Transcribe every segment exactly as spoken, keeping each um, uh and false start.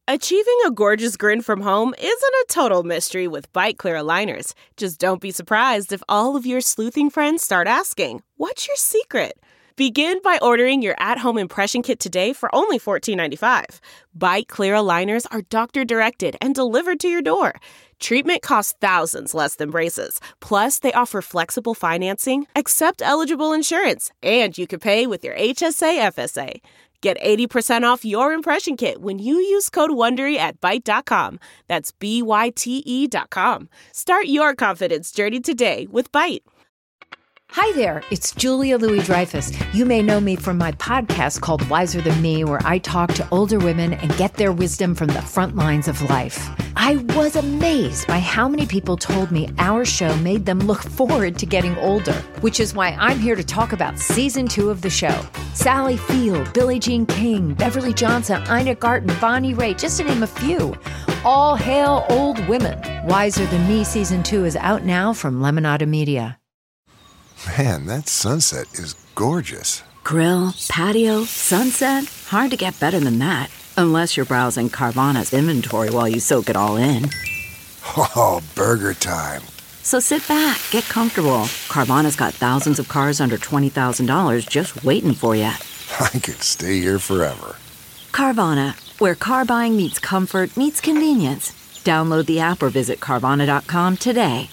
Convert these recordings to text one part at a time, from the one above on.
Achieving a gorgeous grin from home isn't a total mystery with Byte Clear aligners. Just don't be surprised if all of your sleuthing friends start asking, "What's your secret?" Begin by ordering your at-home impression kit today for only fourteen ninety-five. Byte Clear aligners are doctor-directed and delivered to your door. Treatment costs thousands less than braces. Plus, they offer flexible financing, accept eligible insurance, and you can pay with your H S A F S A. Get eighty percent off your impression kit when you use code WONDERY at byte dot com. That's B Y T E dot com. Start your confidence journey today with Byte. Hi there, it's Julia Louis-Dreyfus. You may know me from my podcast called Wiser Than Me, where I talk to older women and get their wisdom from the front lines of life. I was amazed by how many people told me our show made them look forward to getting older, which is why I'm here to talk about season two of the show. Sally Field, Billie Jean King, Beverly Johnson, Ina Garten, Bonnie Raitt, just to name a few. All hail old women. Wiser Than Me season two is out now from Lemonada Media. Man, that sunset is gorgeous. Grill, patio, sunset. Hard to get better than that. Unless you're browsing Carvana's inventory while you soak it all in. Oh, burger time. So sit back, get comfortable. Carvana's got thousands of cars under twenty thousand dollars just waiting for you. I could stay here forever. Carvana, where car buying meets comfort, meets convenience. Download the app or visit Carvana dot com today.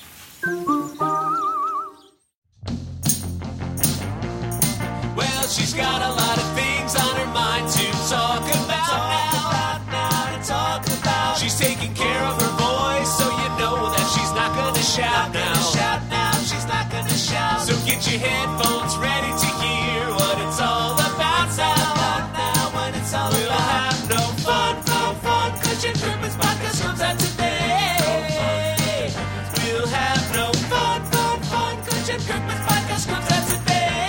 She's got a lot of things on her mind to talk about, talk about now, to talk about. She's taking care of her voice, so you know that she's not gonna shout now. Shout now, she's not gonna shout. So get your headphones ready to hear what it's all about now. Now, when it's all we'll about. Have no fun, no fun, 'cause your Christmas podcast comes out today. We'll have no fun, fun, fun, 'cause your Christmas podcast comes out today.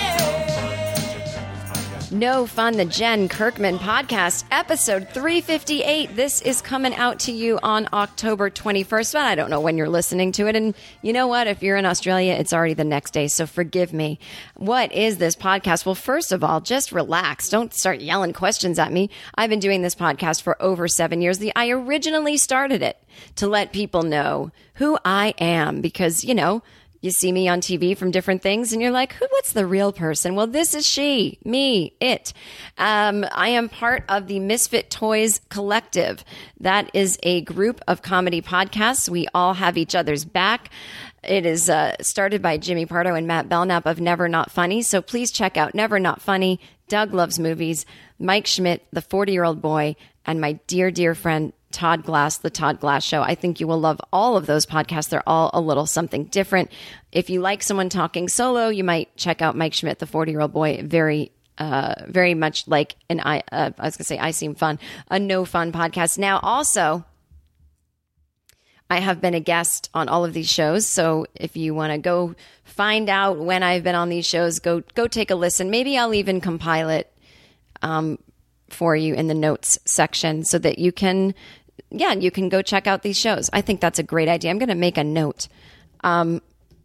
No Fun, the Jen Kirkman Podcast, episode three fifty-eight. This is coming out to you on October twenty-first, but I don't know when you're listening to it. And you know what? If you're in Australia, it's already the next day, so forgive me. What is this podcast? Well, first of all, just relax. Don't start yelling questions at me. I've been doing this podcast for over seven years. The, I originally started it to let people know who I am because, you know, you see me on T V from different things and you're like, who, what's the real person? Well, this is she, me, it. Um, I am part of the Misfit Toys Collective. That is a group of comedy podcasts. We all have each other's back. It is uh, started by Jimmy Pardo and Matt Belknap of Never Not Funny. So please check out Never Not Funny, Doug Loves Movies, Mike Schmidt, the forty-year-old boy, and my dear, dear friend, Todd Glass, The Todd Glass Show. I think you will love all of those podcasts. They're all a little something different. If you like someone talking solo, you might check out Mike Schmidt, the forty-year-old boy. Very, uh, very much like an, I, uh, I was going to say, I Seem Fun, a No Fun podcast. Now, also, I have been a guest on all of these shows. So if you want to go find out when I've been on these shows, go, go take a listen. Maybe I'll even compile it, um, for you in the notes section so that you can, yeah, you can go check out these shows. I think that's a great idea. I'm going to make a note. Um,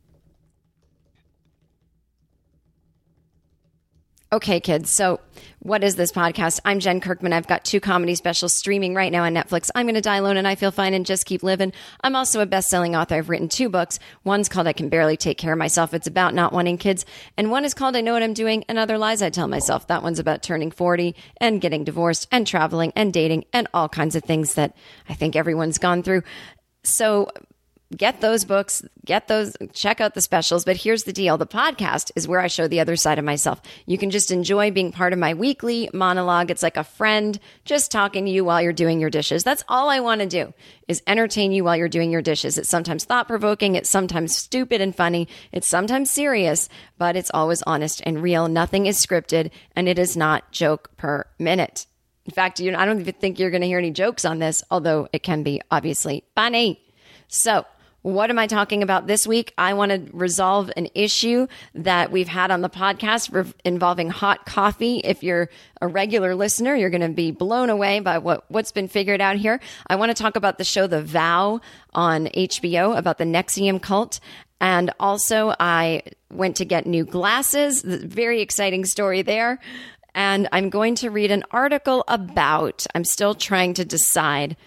okay, kids. So what is this podcast? I'm Jen Kirkman. I've got two comedy specials streaming right now on Netflix. I'm going to Die Alone and I Feel Fine and Just Keep Living. I'm also a best-selling author. I've written two books. One's called I Can Barely Take Care of Myself. It's about not wanting kids. And one is called I Know What I'm Doing and Other Lies I Tell Myself. That one's about turning forty and getting divorced and traveling and dating and all kinds of things that I think everyone's gone through. So get those books, get those, check out the specials. But here's the deal. The podcast is where I show the other side of myself. You can just enjoy being part of my weekly monologue. It's like a friend just talking to you while you're doing your dishes. That's all I want to do is entertain you while you're doing your dishes. It's sometimes thought-provoking. It's sometimes stupid and funny. It's sometimes serious, but it's always honest and real. Nothing is scripted, and it is not joke per minute. In fact, you know, I don't even think you're going to hear any jokes on this, although it can be obviously funny. So, what am I talking about this week? I want to resolve an issue that we've had on the podcast re- involving hot coffee. If you're a regular listener, you're going to be blown away by what, what's been figured out here. I want to talk about the show The Vow on H B O about the N X I V M cult. And also, I went to get new glasses. Very exciting story there. And I'm going to read an article about, I'm still trying to decide.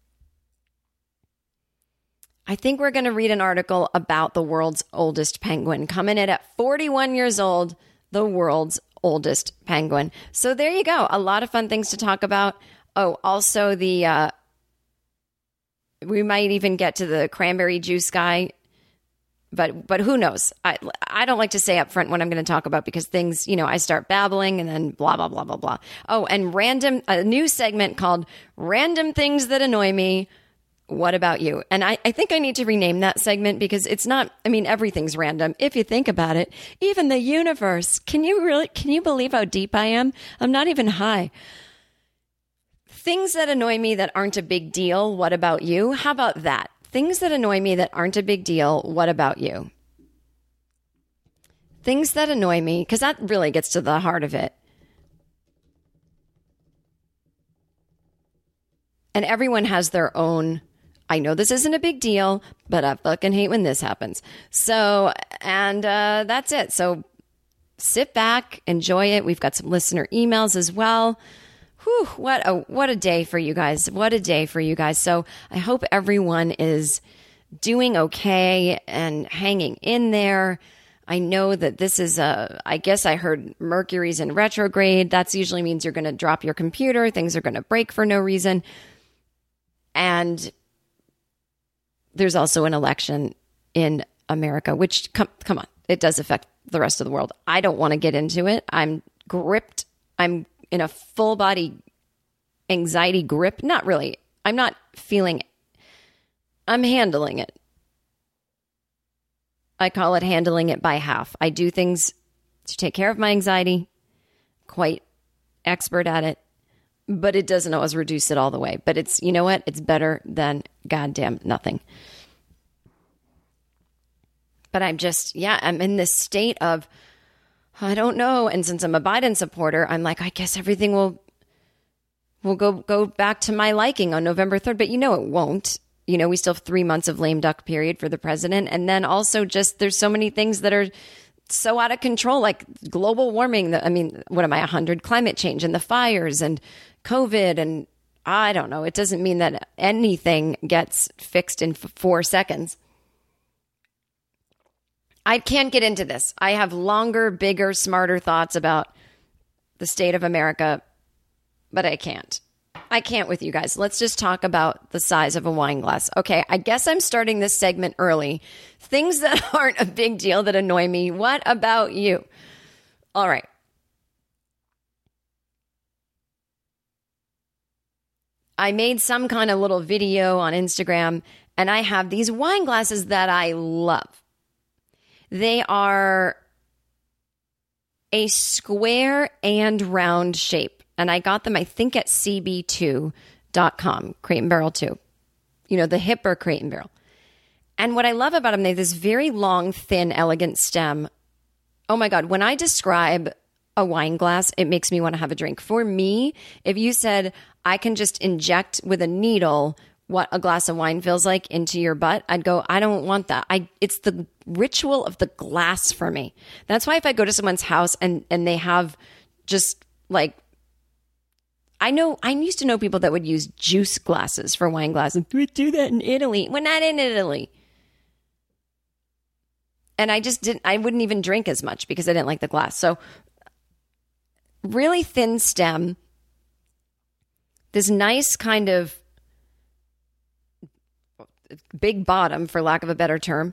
I think we're going to read an article about the world's oldest penguin, coming in at forty-one years old, the world's oldest penguin. So there you go. A lot of fun things to talk about. Oh, also the, uh, we might even get to the cranberry juice guy, but but who knows? I I don't like to say up front what I'm going to talk about because things, you know, I start babbling and then blah, blah, blah, blah, blah. Oh, and random, a new segment called Random Things That Annoy Me. What about you? And I, I think I need to rename that segment because it's not, I mean, everything's random. If you think about it, even the universe. Can you really, can you believe how deep I am? I'm not even high. Things that annoy me that aren't a big deal. What about you? How about that? Things that annoy me that aren't a big deal. What about you? Things that annoy me, because that really gets to the heart of it. And everyone has their own, I know this isn't a big deal, but I fucking hate when this happens. So, and uh, that's it. So sit back, enjoy it. We've got some listener emails as well. Whew, what a what a day for you guys. What a day for you guys. So I hope everyone is doing okay and hanging in there. I know that this is a, I guess I heard Mercury's in retrograde. That usually means you're going to drop your computer. Things are going to break for no reason. And there's also an election in America, which, come, come on, it does affect the rest of the world. I don't want to get into it. I'm gripped. I'm in a full body anxiety grip. Not really. I'm not feeling it. I'm handling it. I call it handling it by half. I do things to take care of my anxiety, quite expert at it, but it doesn't always reduce it all the way. But it's, you know what? It's better than goddamn nothing. But I'm just, yeah, I'm in this state of, I don't know. And since I'm a Biden supporter, I'm like, I guess everything will will go go back to my liking on November third. But you know it won't. You know, we still have three months of lame duck period for the president. And then also just there's so many things that are so out of control, like global warming. The, I mean, what am I, one hundred? Climate change and the fires and COVID. And I don't know. It doesn't mean that anything gets fixed in f- four seconds. I can't get into this. I have longer, bigger, smarter thoughts about the state of America, but I can't. I can't with you guys. Let's just talk about the size of a wine glass. Okay, I guess I'm starting this segment early. Things that aren't a big deal that annoy me. What about you? All right. I made some kind of little video on Instagram, and I have these wine glasses that I love. They are a square and round shape. And I got them, I think, at C B two dot com, Crate and Barrel two. You know, the hipper Crate and Barrel. And what I love about them, they have this very long, thin, elegant stem. Oh my God, when I describe a wine glass, it makes me want to have a drink. For me, if you said, I can just inject with a needle what a glass of wine feels like into your butt, I'd go, I don't want that. I it's the ritual of the glass for me. That's why if I go to someone's house and, and they have just like, I know, I used to know people that would use juice glasses for wine glasses. We do that in Italy. We're not in Italy. And I just didn't, I wouldn't even drink as much because I didn't like the glass. So really thin stem, this nice kind of big bottom, for lack of a better term.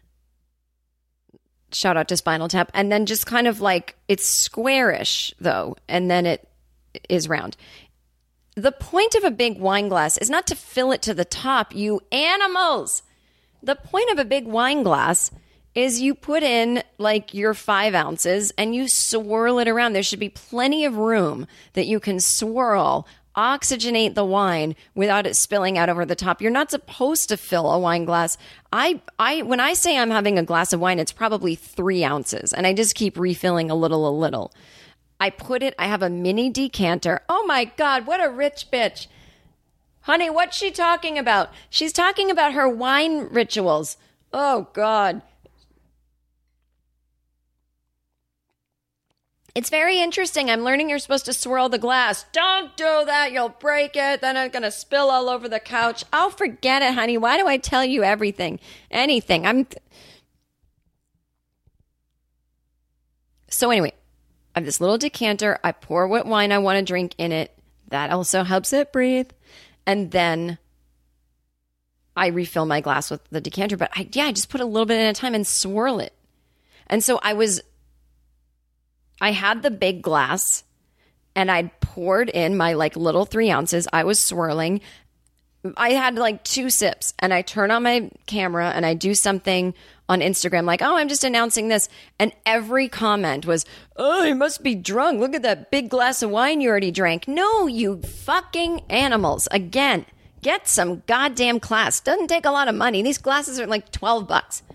Shout out to Spinal Tap. And then just kind of like, it's squarish though. And then it is round. The point of a big wine glass is not to fill it to the top, you animals. The point of a big wine glass is you put in like your five ounces and you swirl it around. There should be plenty of room that you can swirl, oxygenate the wine without it spilling out over the top. You're not supposed to fill a wine glass. I, I, when I say I'm having a glass of wine, it's probably three ounces and I just keep refilling a little, a little. I put it, I have a mini decanter. Oh my God, what a rich bitch. Honey, what's she talking about? She's talking about her wine rituals. Oh God. It's very interesting. I'm learning you're supposed to swirl the glass. Don't do that. You'll break it. Then it's going to spill all over the couch. Oh, forget it, honey. Why do I tell you everything? Anything. I'm. Th- so anyway, I have this little decanter. I pour what wine I want to drink in it. That also helps it breathe. And then I refill my glass with the decanter. But I, yeah, I just put a little bit at a time and swirl it. And so I was... I had the big glass and I'd poured in my like little three ounces. I was swirling. I had like two sips and I turn on my camera and I do something on Instagram like, oh, I'm just announcing this. And every comment was, oh, you must be drunk. Look at that big glass of wine you already drank. No, you fucking animals. Again, get some goddamn class. Doesn't take a lot of money. These glasses are like twelve bucks.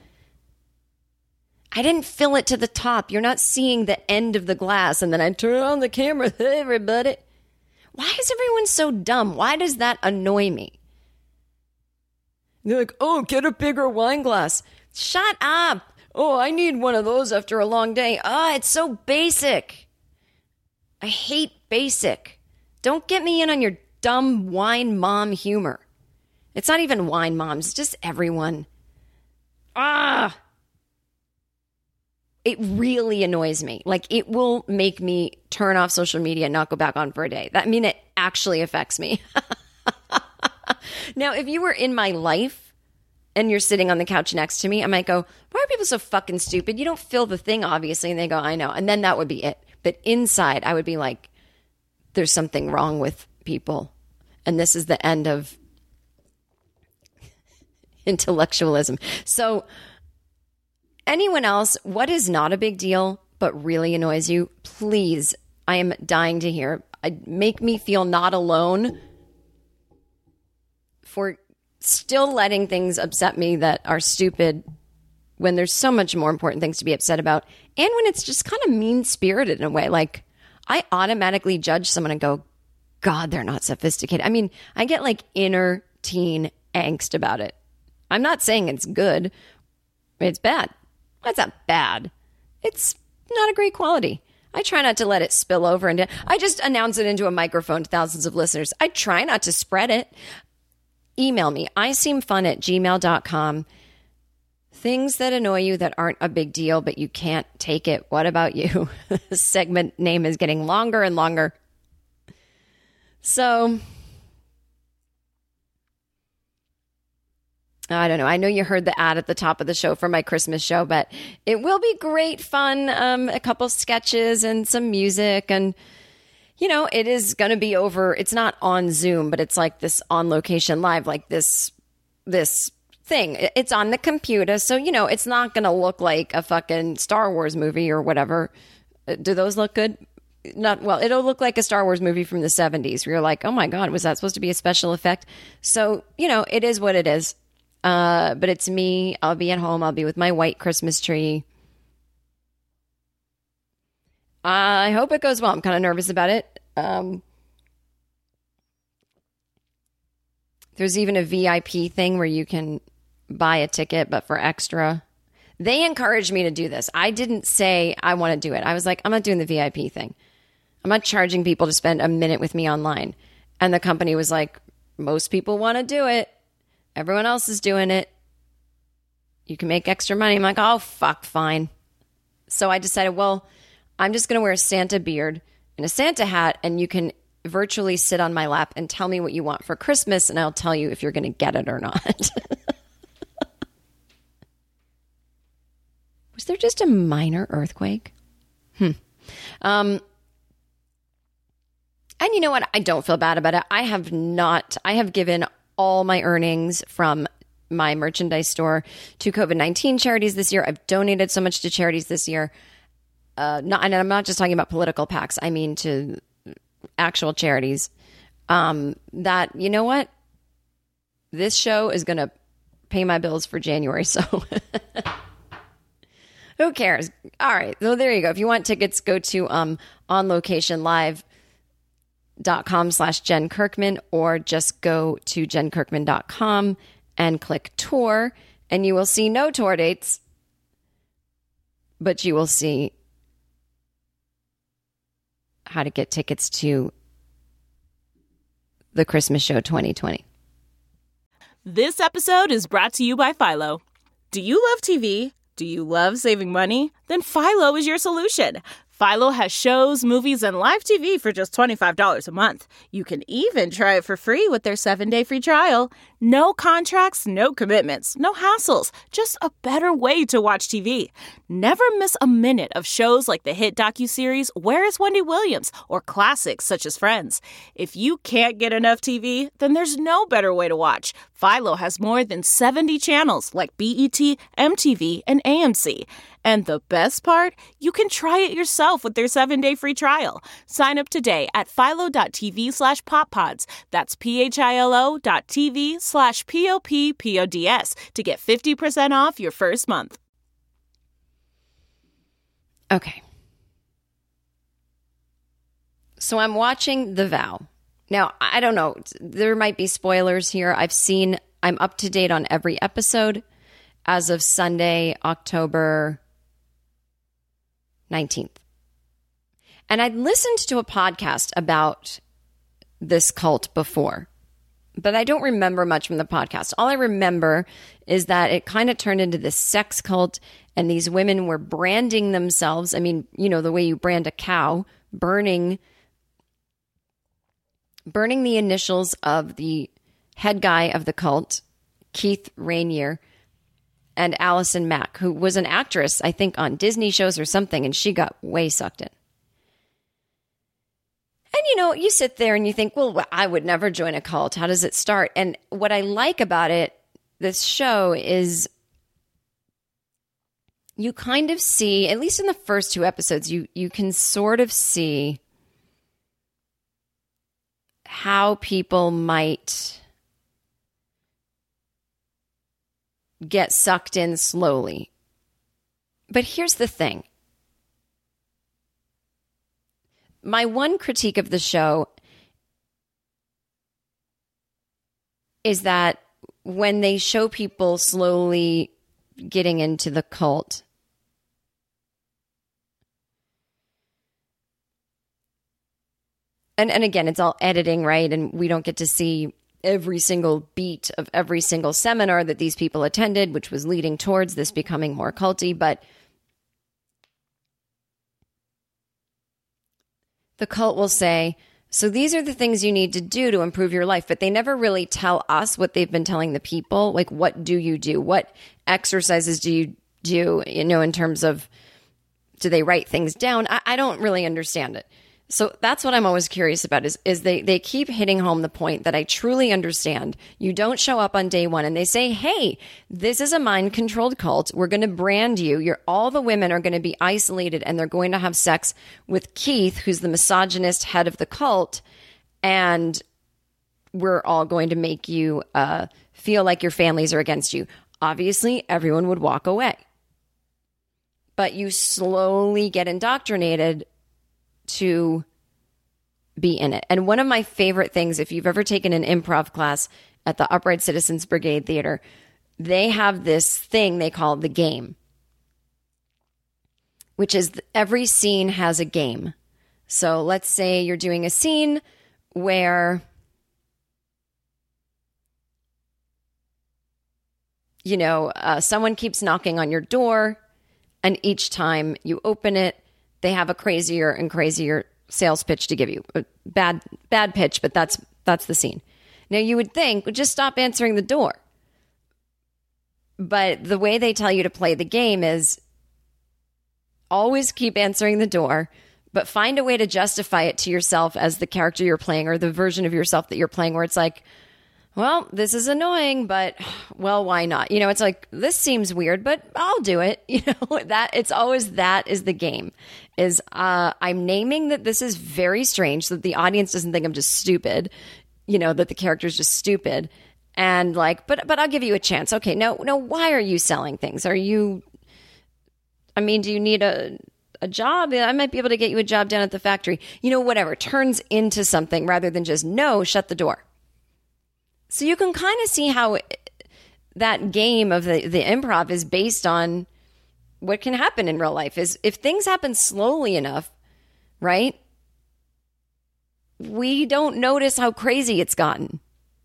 I didn't fill it to the top. You're not seeing the end of the glass. And then I turn on the camera. Hey, everybody. Why is everyone so dumb? Why does that annoy me? They're like, oh, get a bigger wine glass. Shut up. Oh, I need one of those after a long day. Ah, oh, it's so basic. I hate basic. Don't get me in on your dumb wine mom humor. It's not even wine moms. It's just everyone. Ah. It really annoys me. Like, it will make me turn off social media and not go back on for a day. That I mean, it actually affects me. Now, if you were in my life and you're sitting on the couch next to me, I might go, why are people so fucking stupid? You don't fill the thing, obviously. And they go, I know. And then that would be it. But inside, I would be like, there's something wrong with people. And this is the end of intellectualism. So... anyone else, what is not a big deal but really annoys you? Please, I am dying to hear. I, make me feel not alone for still letting things upset me that are stupid when there's so much more important things to be upset about. And when it's just kind of mean-spirited in a way. Like, I automatically judge someone and go, God, they're not sophisticated. I mean, I get like inner teen angst about it. I'm not saying it's good. It's bad. That's not bad. It's not a great quality. I try not to let it spill over. And I just announce it into a microphone to thousands of listeners. I try not to spread it. Email me, I seem fun at gmail dot com. Things that annoy you that aren't a big deal, but you can't take it. What about you? The segment name is getting longer and longer. So... I don't know. I know you heard the ad at the top of the show for my Christmas show, but it will be great fun. Um, a couple sketches and some music. And, you know, it is going to be over. It's not on Zoom, but it's like this on location live, like this, this thing. It's on the computer. So, you know, it's not going to look like a fucking Star Wars movie or whatever. Do those look good? Not well. It'll look like a Star Wars movie from the seventies where you're like, oh my God, was that supposed to be a special effect? So, you know, it is what it is. Uh, but it's me. I'll be at home. I'll be with my white Christmas tree. I hope it goes well. I'm kind of nervous about it. Um, there's even a V I P thing where you can buy a ticket, but for extra. They encouraged me to do this. I didn't say I want to do it. I was like, I'm not doing the V I P thing. I'm not charging people to spend a minute with me online. And the company was like, most people want to do it. Everyone else is doing it. You can make extra money. I'm like, oh, fuck, fine. So I decided, well, I'm just going to wear a Santa beard and a Santa hat, and you can virtually sit on my lap and tell me what you want for Christmas, and I'll tell you if you're going to get it or not. Was there just a minor earthquake? Hmm. Um, and you know what? I don't feel bad about it. I have not, I have given all my earnings from my merchandise store to COVID nineteen charities this year. I've donated so much to charities this year. Uh, not, and I'm not just talking about political PACs. I mean to actual charities. Um, that, you know what? This show is going to pay my bills for January. So who cares? All right. So there you go. If you want tickets, go to um, on location live dot com slash Jen Kirkman, or just go to jen kirkman dot com and click tour, and you will see no tour dates, but you will see how to get tickets to the Christmas show twenty twenty. This episode is brought to you by Philo. Do you love T V? Do you love saving money? Then Philo is your solution. Philo has shows, movies, and live T V for just twenty-five dollars a month. You can even try it for free with their seven-day free trial. No contracts, no commitments, no hassles. Just a better way to watch T V. Never miss a minute of shows like the hit docuseries Where is Wendy Williams? Or classics such as Friends. If you can't get enough T V, then there's no better way to watch. Philo has more than seventy channels like B E T, M T V, and A M C. And the best part? You can try it yourself with their seven-day free trial. Sign up today at philo.tv slash poppods. That's P-H-I-L-O dot TV slash P-O-P-P-O-D-S to get fifty percent off your first month. Okay. So I'm watching The Vow. Now, I don't know. There might be spoilers here. I've seen, I'm up to date on every episode as of Sunday, October nineteenth. And I'd listened to a podcast about this cult before, but I don't remember much from the podcast. All I remember is that it kind of turned into this sex cult, and these women were branding themselves. I mean, you know, the way you brand a cow, burning, burning the initials of the head guy of the cult, Keith Rainier, and Allison Mack, who was an actress, I think, on Disney shows or something, and she got way sucked in. And, you know, you sit there and you think, well, I would never join a cult. How does it start? And what I like about it, this show, is you kind of see, at least in the first two episodes, you you can sort of see how people might get sucked in slowly. But here's the thing. My one critique of the show is that when they show people slowly getting into the cult, and, and again, it's all editing, right? And we don't get to see every single beat of every single seminar that these people attended, which was leading towards this becoming more culty. But the cult will say, so these are the things you need to do to improve your life. But they never really tell us what they've been telling the people. Like, what do you do? What exercises do you do, you know, in terms of, do they write things down? I, I don't really understand it. So that's what I'm always curious about is, is they, they keep hitting home the point that I truly understand. You don't show up on day one and they say, hey, this is a mind-controlled cult. We're going to brand you. You're, all the women are going to be isolated and they're going to have sex with Keith, who's the misogynist head of the cult. And we're all going to make you uh, feel like your families are against you. Obviously, everyone would walk away. But you slowly get indoctrinated to be in it. And one of my favorite things, if you've ever taken an improv class at the Upright Citizens Brigade Theater, they have this thing they call the game, which is every scene has a game. So let's say you're doing a scene where, you know, uh, someone keeps knocking on your door, and each time you open it, they have a crazier and crazier sales pitch to give you. A bad, bad pitch, but that's that's the scene. Now, you would think, well, just stop answering the door. But the way they tell you to play the game is always keep answering the door, but find a way to justify it to yourself as the character you're playing or the version of yourself that you're playing, where it's like, well, this is annoying, but, well, why not? You know, it's like, this seems weird, but I'll do it. You know, that it's always that is the game, is uh, I'm naming that this is very strange so that the audience doesn't think I'm just stupid, you know, that the character's just stupid. And like, but but I'll give you a chance. Okay, no, no, why are you selling things? Are you, I mean, do you need a a job? I might be able to get you a job down at the factory. You know, whatever. Turns into something rather than just, no, shut the door. So you can kind of see how that game of the, the improv is based on what can happen in real life. Is if things happen slowly enough, right? we don't notice how crazy it's gotten.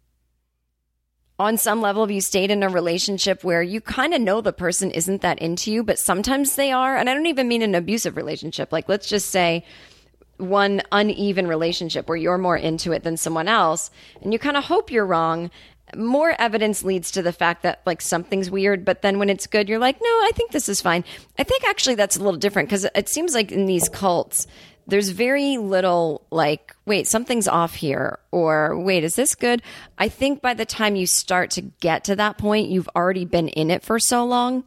On some level, if you stayed in a relationship where you kind of know the person isn't that into you, but sometimes they are, and I don't even mean an abusive relationship. Like, let's just say one uneven relationship where you're more into it than someone else, and you kind of hope you're wrong. More evidence leads to the fact that like something's weird, but then when it's good, you're like, no, I think this is fine. I think actually that's a little different because it seems like in these cults, there's very little like, wait, something's off here, or wait, is this good? I think by the time you start to get to that point, you've already been in it for so long.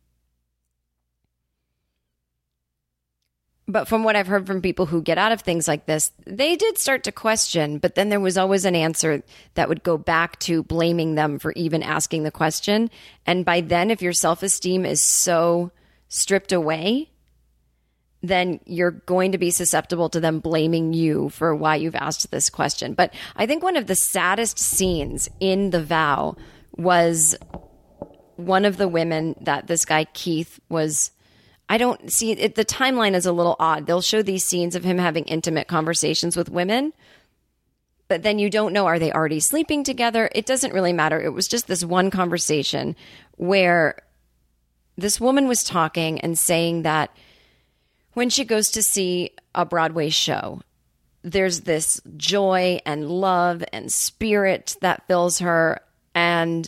But from what I've heard from people who get out of things like this, they did start to question, but then there was always an answer that would go back to blaming them for even asking the question. And by then, if your self-esteem is so stripped away, then you're going to be susceptible to them blaming you for why you've asked this question. But I think one of the saddest scenes in The Vow was one of the women that this guy Keith was... I don't see it. The timeline is a little odd. They'll show these scenes of him having intimate conversations with women, but then you don't know, are they already sleeping together? It doesn't really matter. It was just this one conversation where this woman was talking and saying that when she goes to see a Broadway show, there's this joy and love and spirit that fills her, and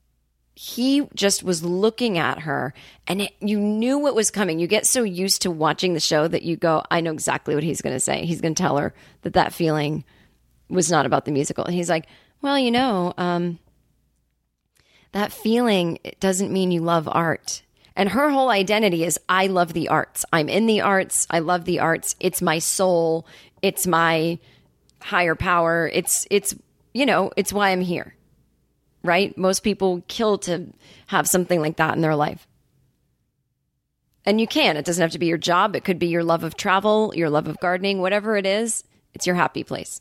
he just was looking at her, and it, you knew what was coming. You get so used to watching the show that you go, I know exactly what he's going to say. He's going to tell her that that feeling was not about the musical. And he's like, well, you know, um, that feeling, it doesn't mean you love art. And her whole identity is, I love the arts. I'm in the arts. I love the arts. It's my soul. It's my higher power. It's, it's, you know, it's why I'm here. Right? Most people kill to have something like that in their life. And you can. It doesn't have to be your job. It could be your love of travel, your love of gardening, whatever it is. It's your happy place.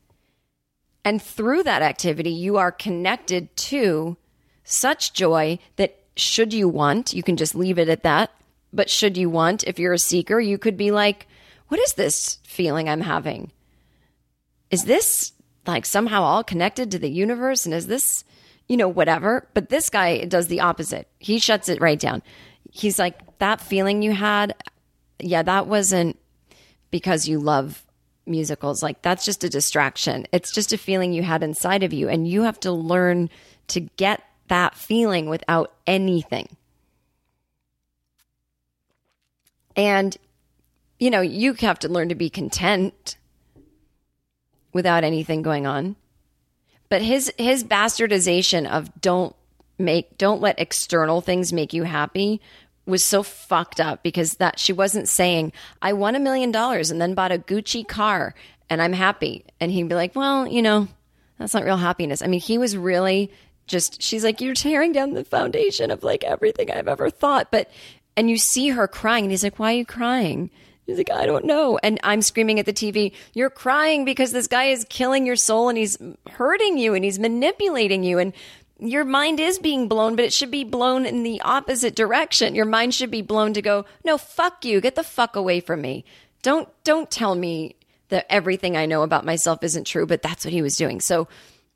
And through that activity, you are connected to such joy that should you want, you can just leave it at that. But should you want, if you're a seeker, you could be like, what is this feeling I'm having? Is this like somehow all connected to the universe? And is this... you know, whatever. But this guy does the opposite. He shuts it right down. He's like, that feeling you had, yeah, that wasn't because you love musicals. Like, that's just a distraction. It's just a feeling you had inside of you. And you have to learn to get that feeling without anything. And, you know, you have to learn to be content without anything going on. But his his bastardization of don't make don't let external things make you happy was so fucked up, because that she wasn't saying, I won a million dollars and then bought a Gucci car and I'm happy. And he'd be like, well, you know, that's not real happiness. I mean, he was really just, she's like, you're tearing down the foundation of like everything I've ever thought. But, and you see her crying and he's like, why are you crying? He's like, I don't know. And I'm screaming at the T V, you're crying because this guy is killing your soul and he's hurting you and he's manipulating you. And your mind is being blown, but it should be blown in the opposite direction. Your mind should be blown to go, no, fuck you. Get the fuck away from me. Don't, don't tell me that everything I know about myself isn't true, but that's what he was doing. So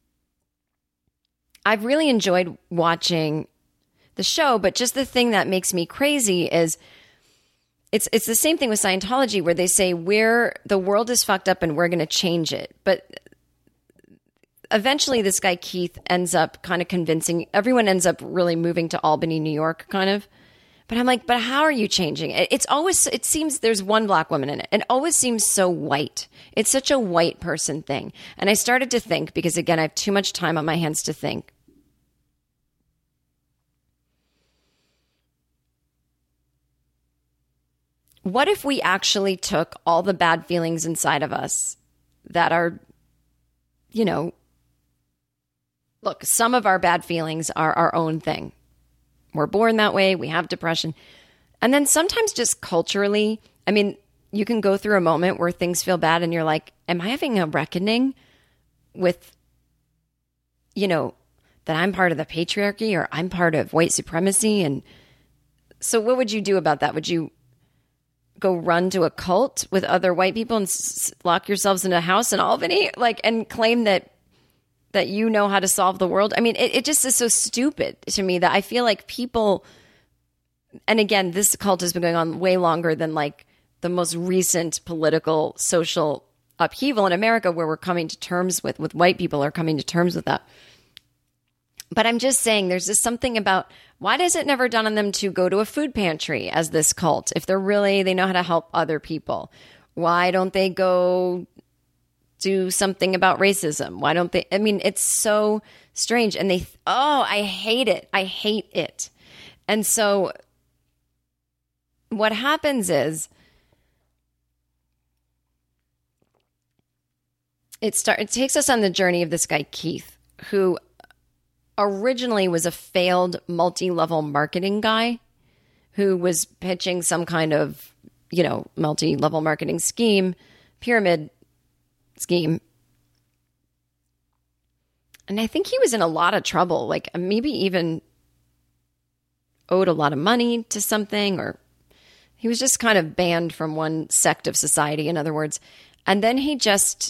I've really enjoyed watching the show, but just the thing that makes me crazy is It's it's the same thing with Scientology, where they say we're the world is fucked up and we're going to change it. But eventually this guy Keith ends up kind of convincing, everyone ends up really moving to Albany, New York, kind of. But I'm like, but how are you changing it? It's always, it seems there's one black woman in it. It always seems so white. It's such a white person thing. And I started to think, because again, I have too much time on my hands to think. What if we actually took all the bad feelings inside of us that are, you know, look, some of our bad feelings are our own thing. We're born that way. We have depression. And then sometimes just culturally, I mean, you can go through a moment where things feel bad and you're like, am I having a reckoning with, you know, that I'm part of the patriarchy or I'm part of white supremacy? And so what would you do about that? Would you go run to a cult with other white people and s- lock yourselves in a house in Albany, like, and claim that that you know how to solve the world. I mean, it, it just is so stupid to me that I feel like people, and again, this cult has been going on way longer than like the most recent political, social upheaval in America where we're coming to terms with, with white people are coming to terms with that. But I'm just saying there's just something about why does it never dawn on them to go to a food pantry as this cult if they're really, they know how to help other people? Why don't they go do something about racism? Why don't they? I mean, it's so strange. And they, oh, I hate it. I hate it. And so what happens is it start, it takes us on the journey of this guy, Keith, who originally was a failed multi-level marketing guy who was pitching some kind of, you know, multi-level marketing scheme, pyramid scheme. And I think he was in a lot of trouble, like maybe even owed a lot of money to something, or he was just kind of banned from one sect of society, in other words. And then he just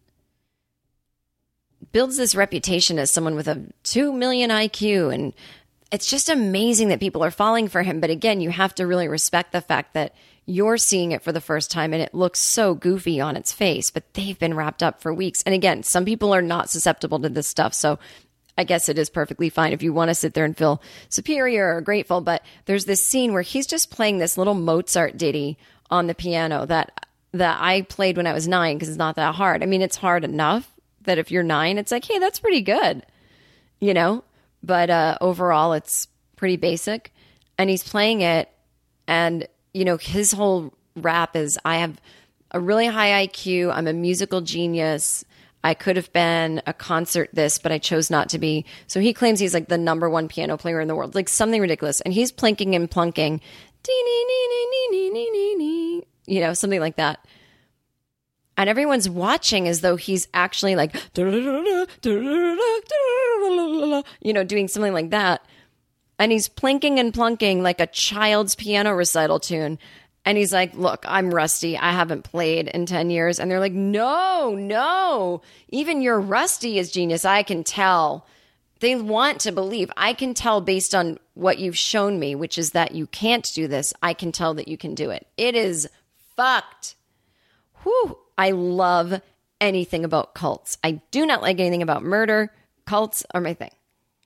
builds this reputation as someone with a two million I Q. And it's just amazing that people are falling for him. But again, you have to really respect the fact that you're seeing it for the first time and it looks so goofy on its face, but they've been wrapped up for weeks. And again, some people are not susceptible to this stuff. So I guess it is perfectly fine if you want to sit there and feel superior or grateful. But there's this scene where he's just playing this little Mozart ditty on the piano that, that I played when I was nine because it's not that hard. I mean, it's hard enough that if you're nine, it's like, hey, that's pretty good, you know? But uh, overall, it's pretty basic. And he's playing it, and, you know, his whole rap is, I have a really high I Q, I'm a musical genius, I could have been a concert this, but I chose not to be. So he claims he's like the number one piano player in the world, like something ridiculous. And he's plinking and plunking, you know, something like that. And everyone's watching as though he's actually like, you know, doing something like that. And he's plinking and plunking like a child's piano recital tune. And he's like, look, I'm rusty. I haven't played in ten years. And they're like, no, no. Even your rusty is genius. I can tell. They want to believe. I can tell based on what you've shown me, which is that you can't do this. I can tell that you can do it. It is fucked. Whew. I love anything about cults. I do not like anything about murder. Cults are my thing.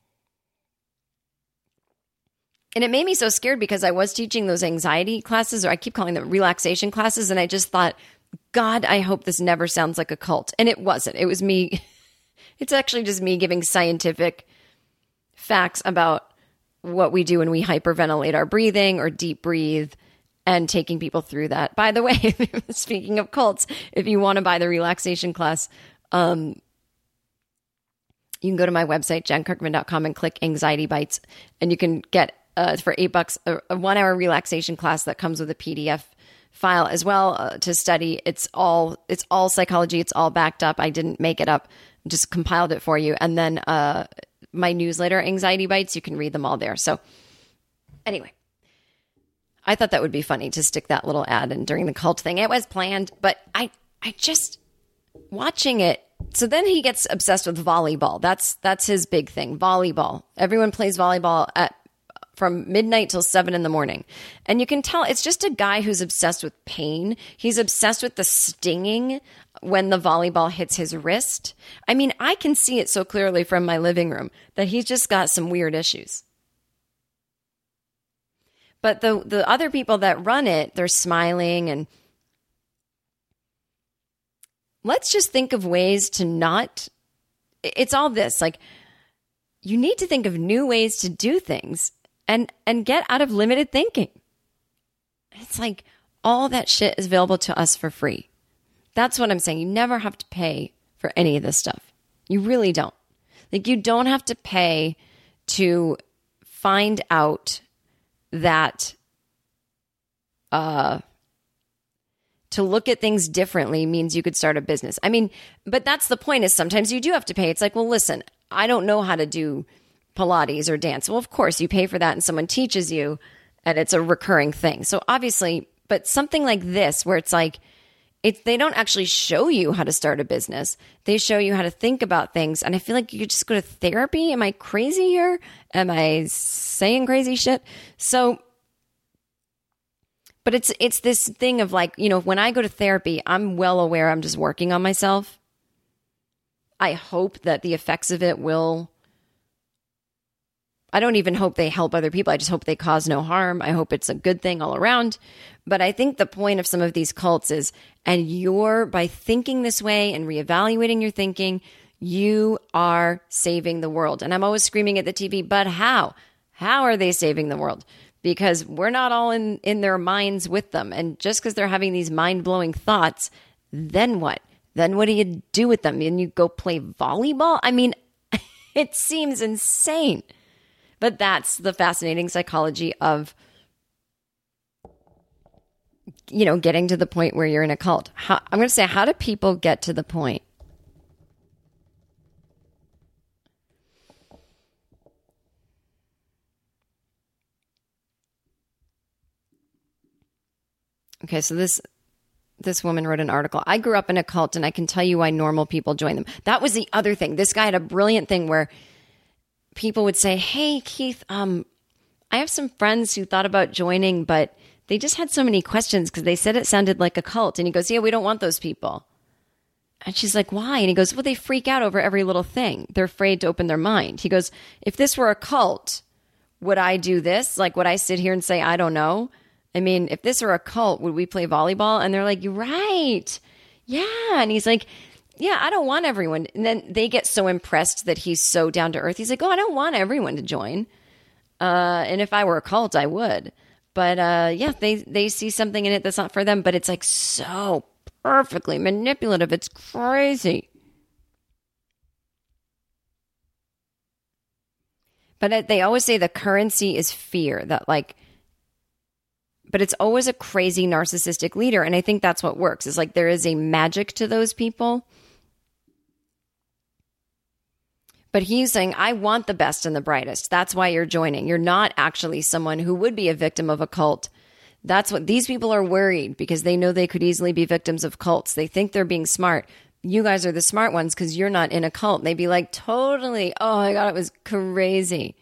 And it made me so scared because I was teaching those anxiety classes, or I keep calling them relaxation classes. And I just thought, God, I hope this never sounds like a cult. And it wasn't. It was me. It's actually just me giving scientific facts about what we do when we hyperventilate our breathing or deep breathe, and taking people through that. By the way, speaking of cults, if you want to buy the relaxation class, um, you can go to my website, jen kirkman dot com, and click Anxiety Bites, and you can get uh, for eight bucks a, a one-hour relaxation class that comes with a P D F file as well uh, to study. It's all it's all psychology. It's all backed up. I didn't make it up. Just compiled it for you. And then uh, my newsletter, Anxiety Bites, you can read them all there. So anyway. I thought that would be funny to stick that little ad in during the cult thing. It was planned, but I, I just watching it. So then he gets obsessed with volleyball. That's that's his big thing. Volleyball. Everyone plays volleyball at from midnight till seven in the morning, and you can tell it's just a guy who's obsessed with pain. He's obsessed with the stinging when the volleyball hits his wrist. I mean, I can see it so clearly from my living room that he's just got some weird issues. But the the other people that run it, they're smiling. And let's just think of ways to not, it's all this, like, you need to think of new ways to do things and, and get out of limited thinking. It's like all that shit is available to us for free. That's what I'm saying. You never have to pay for any of this stuff. You really don't. Like, you don't have to pay to find out that uh, to look at things differently means you could start a business. I mean, but that's the point, is sometimes you do have to pay. It's like, well, listen, I don't know how to do Pilates or dance. Well, of course, you pay for that and someone teaches you, and it's a recurring thing. So obviously, but something like this, where it's like, it's, they don't actually show you how to start a business. They show you how to think about things. And I feel like you could just go to therapy. Am I crazy here? Am I saying crazy shit? So, but it's, it's this thing of like, you know, when I go to therapy, I'm well aware I'm just working on myself. I hope that the effects of it will, I don't even hope they help other people. I just hope they cause no harm. I hope it's a good thing all around. But I think the point of some of these cults is, and you're, by thinking this way and reevaluating your thinking, you are saving the world. And I'm always screaming at the T V, but how? How are they saving the world? Because we're not all in, in their minds with them. And just because they're having these mind-blowing thoughts, then what? Then what do you do with them? And you go play volleyball? I mean, it seems insane. But that's the fascinating psychology of, you know, getting to the point where you're in a cult. How, I'm going to say, how do people get to the point? Okay, so this this woman wrote an article. I grew up in a cult, and I can tell you why normal people join them. That was the other thing. This guy had a brilliant thing where people would say, hey, Keith, um, I have some friends who thought about joining, but they just had so many questions because they said it sounded like a cult. And he goes, yeah, we don't want those people. And she's like, why? And he goes, well, they freak out over every little thing. They're afraid to open their mind. He goes, if this were a cult, would I do this? Like, would I sit here and say, I don't know? I mean, if this were a cult, would we play volleyball? And they're like, you're right. Yeah. And he's like, yeah, I don't want everyone. And then they get so impressed that he's so down to earth. He's like, oh, I don't want everyone to join. Uh, and if I were a cult, I would. But uh, yeah, they, they see something in it that's not for them. But it's like so perfectly manipulative. It's crazy. But they always say the currency is fear. That like, but it's always a crazy narcissistic leader. And I think that's what works. It's like there is a magic to those people. But he's saying, I want the best and the brightest. That's why you're joining. You're not actually someone who would be a victim of a cult. That's what these people are worried because they know they could easily be victims of cults. They think they're being smart. You guys are the smart ones because you're not in a cult. They'd be like, totally. Oh my God, it was crazy.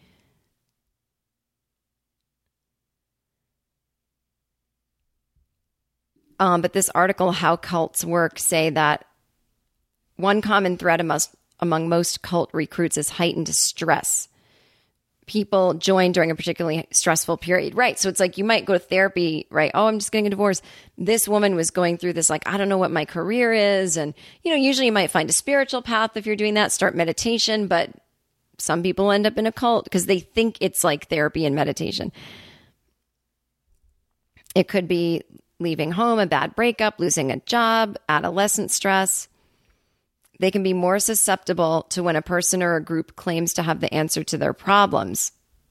Um, but this article, How Cults Work, say that one common thread among, among most cult recruits is heightened stress. People join during a particularly stressful period. Right. So it's like you might go to therapy, right? Oh, I'm just getting a divorce. This woman was going through this, like, I don't know what my career is. And, you know, usually you might find a spiritual path if you're doing that, start meditation. But some people end up in a cult because they think it's like therapy and meditation. It could be leaving home, a bad breakup, losing a job, adolescent stress. They can be more susceptible to when a person or a group claims to have the answer to their problems.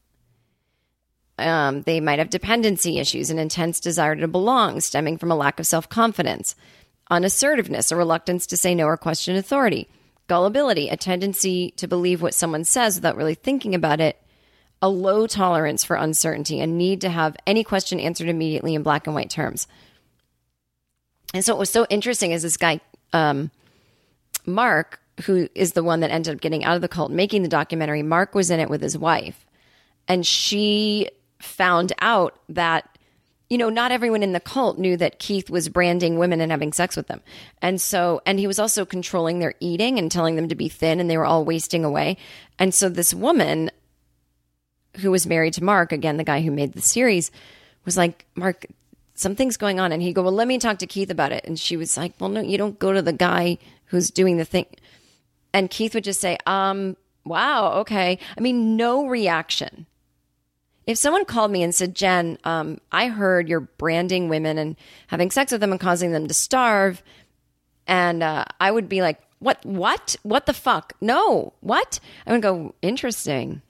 Um, they might have dependency issues, an intense desire to belong stemming from a lack of self-confidence, unassertiveness, a reluctance to say no or question authority, gullibility, a tendency to believe what someone says without really thinking about it, a low tolerance for uncertainty, a need to have any question answered immediately in black and white terms. And so what was so interesting is this guy, um, Mark, who is the one that ended up getting out of the cult, making the documentary. Mark was in it with his wife. And she found out that, you know, not everyone in the cult knew that Keith was branding women and having sex with them. And so, and he was also controlling their eating and telling them to be thin, and they were all wasting away. And so this woman who was married to Mark, again, the guy who made the series, was like, Mark, something's going on. And he'd go, well, let me talk to Keith about it. And she was like, well, no, you don't go to the guy who's doing the thing. And Keith would just say, um, wow, okay. I mean, no reaction. If someone called me and said, Jen, um, I heard you're branding women and having sex with them and causing them to starve. And uh, I would be like, what, what, what the fuck? No, what? I would go, interesting.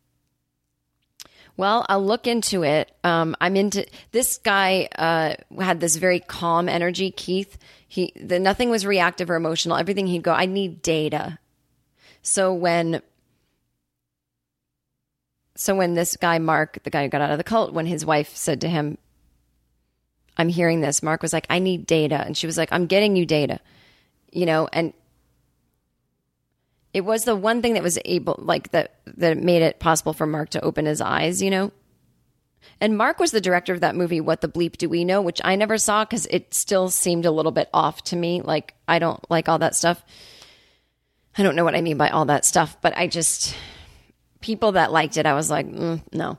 Well, I'll look into it. Um, I'm into this guy. Uh, had this very calm energy. Keith, he the nothing was reactive or emotional. Everything he'd go, I need data. So when, so when this guy Mark, the guy who got out of the cult, when his wife said to him, I'm hearing this. Mark was like, I need data. And she was like, I'm getting you data. You know, and it was the one thing that was able, like, that, that made it possible for Mark to open his eyes, you know? And Mark was the director of that movie, What the Bleep Do We Know, which I never saw because it still seemed a little bit off to me. Like, I don't like all that stuff. I don't know what I mean by all that stuff, but I just, people that liked it, I was like, mm, no.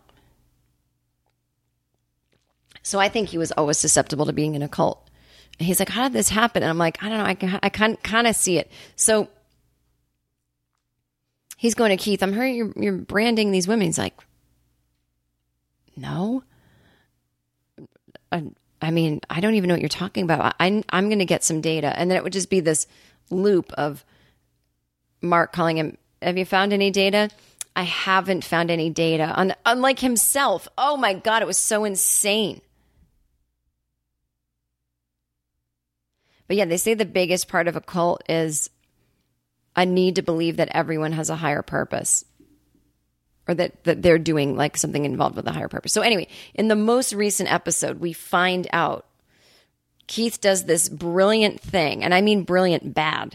So I think he was always susceptible to being in a cult. And he's like, how did this happen? And I'm like, I don't know. I can, I can kind of see it. So he's going to Keith, I'm hearing you're, you're branding these women. He's like, no. I, I mean, I don't even know what you're talking about. I, I'm going to get some data. And then it would just be this loop of Mark calling him, have you found any data? I haven't found any data. Un- unlike himself. Oh my God, it was so insane. But yeah, they say the biggest part of a cult is a need to believe that everyone has a higher purpose, or that, that they're doing like something involved with a higher purpose. So anyway, in the most recent episode, we find out Keith does this brilliant thing, and I mean brilliant bad.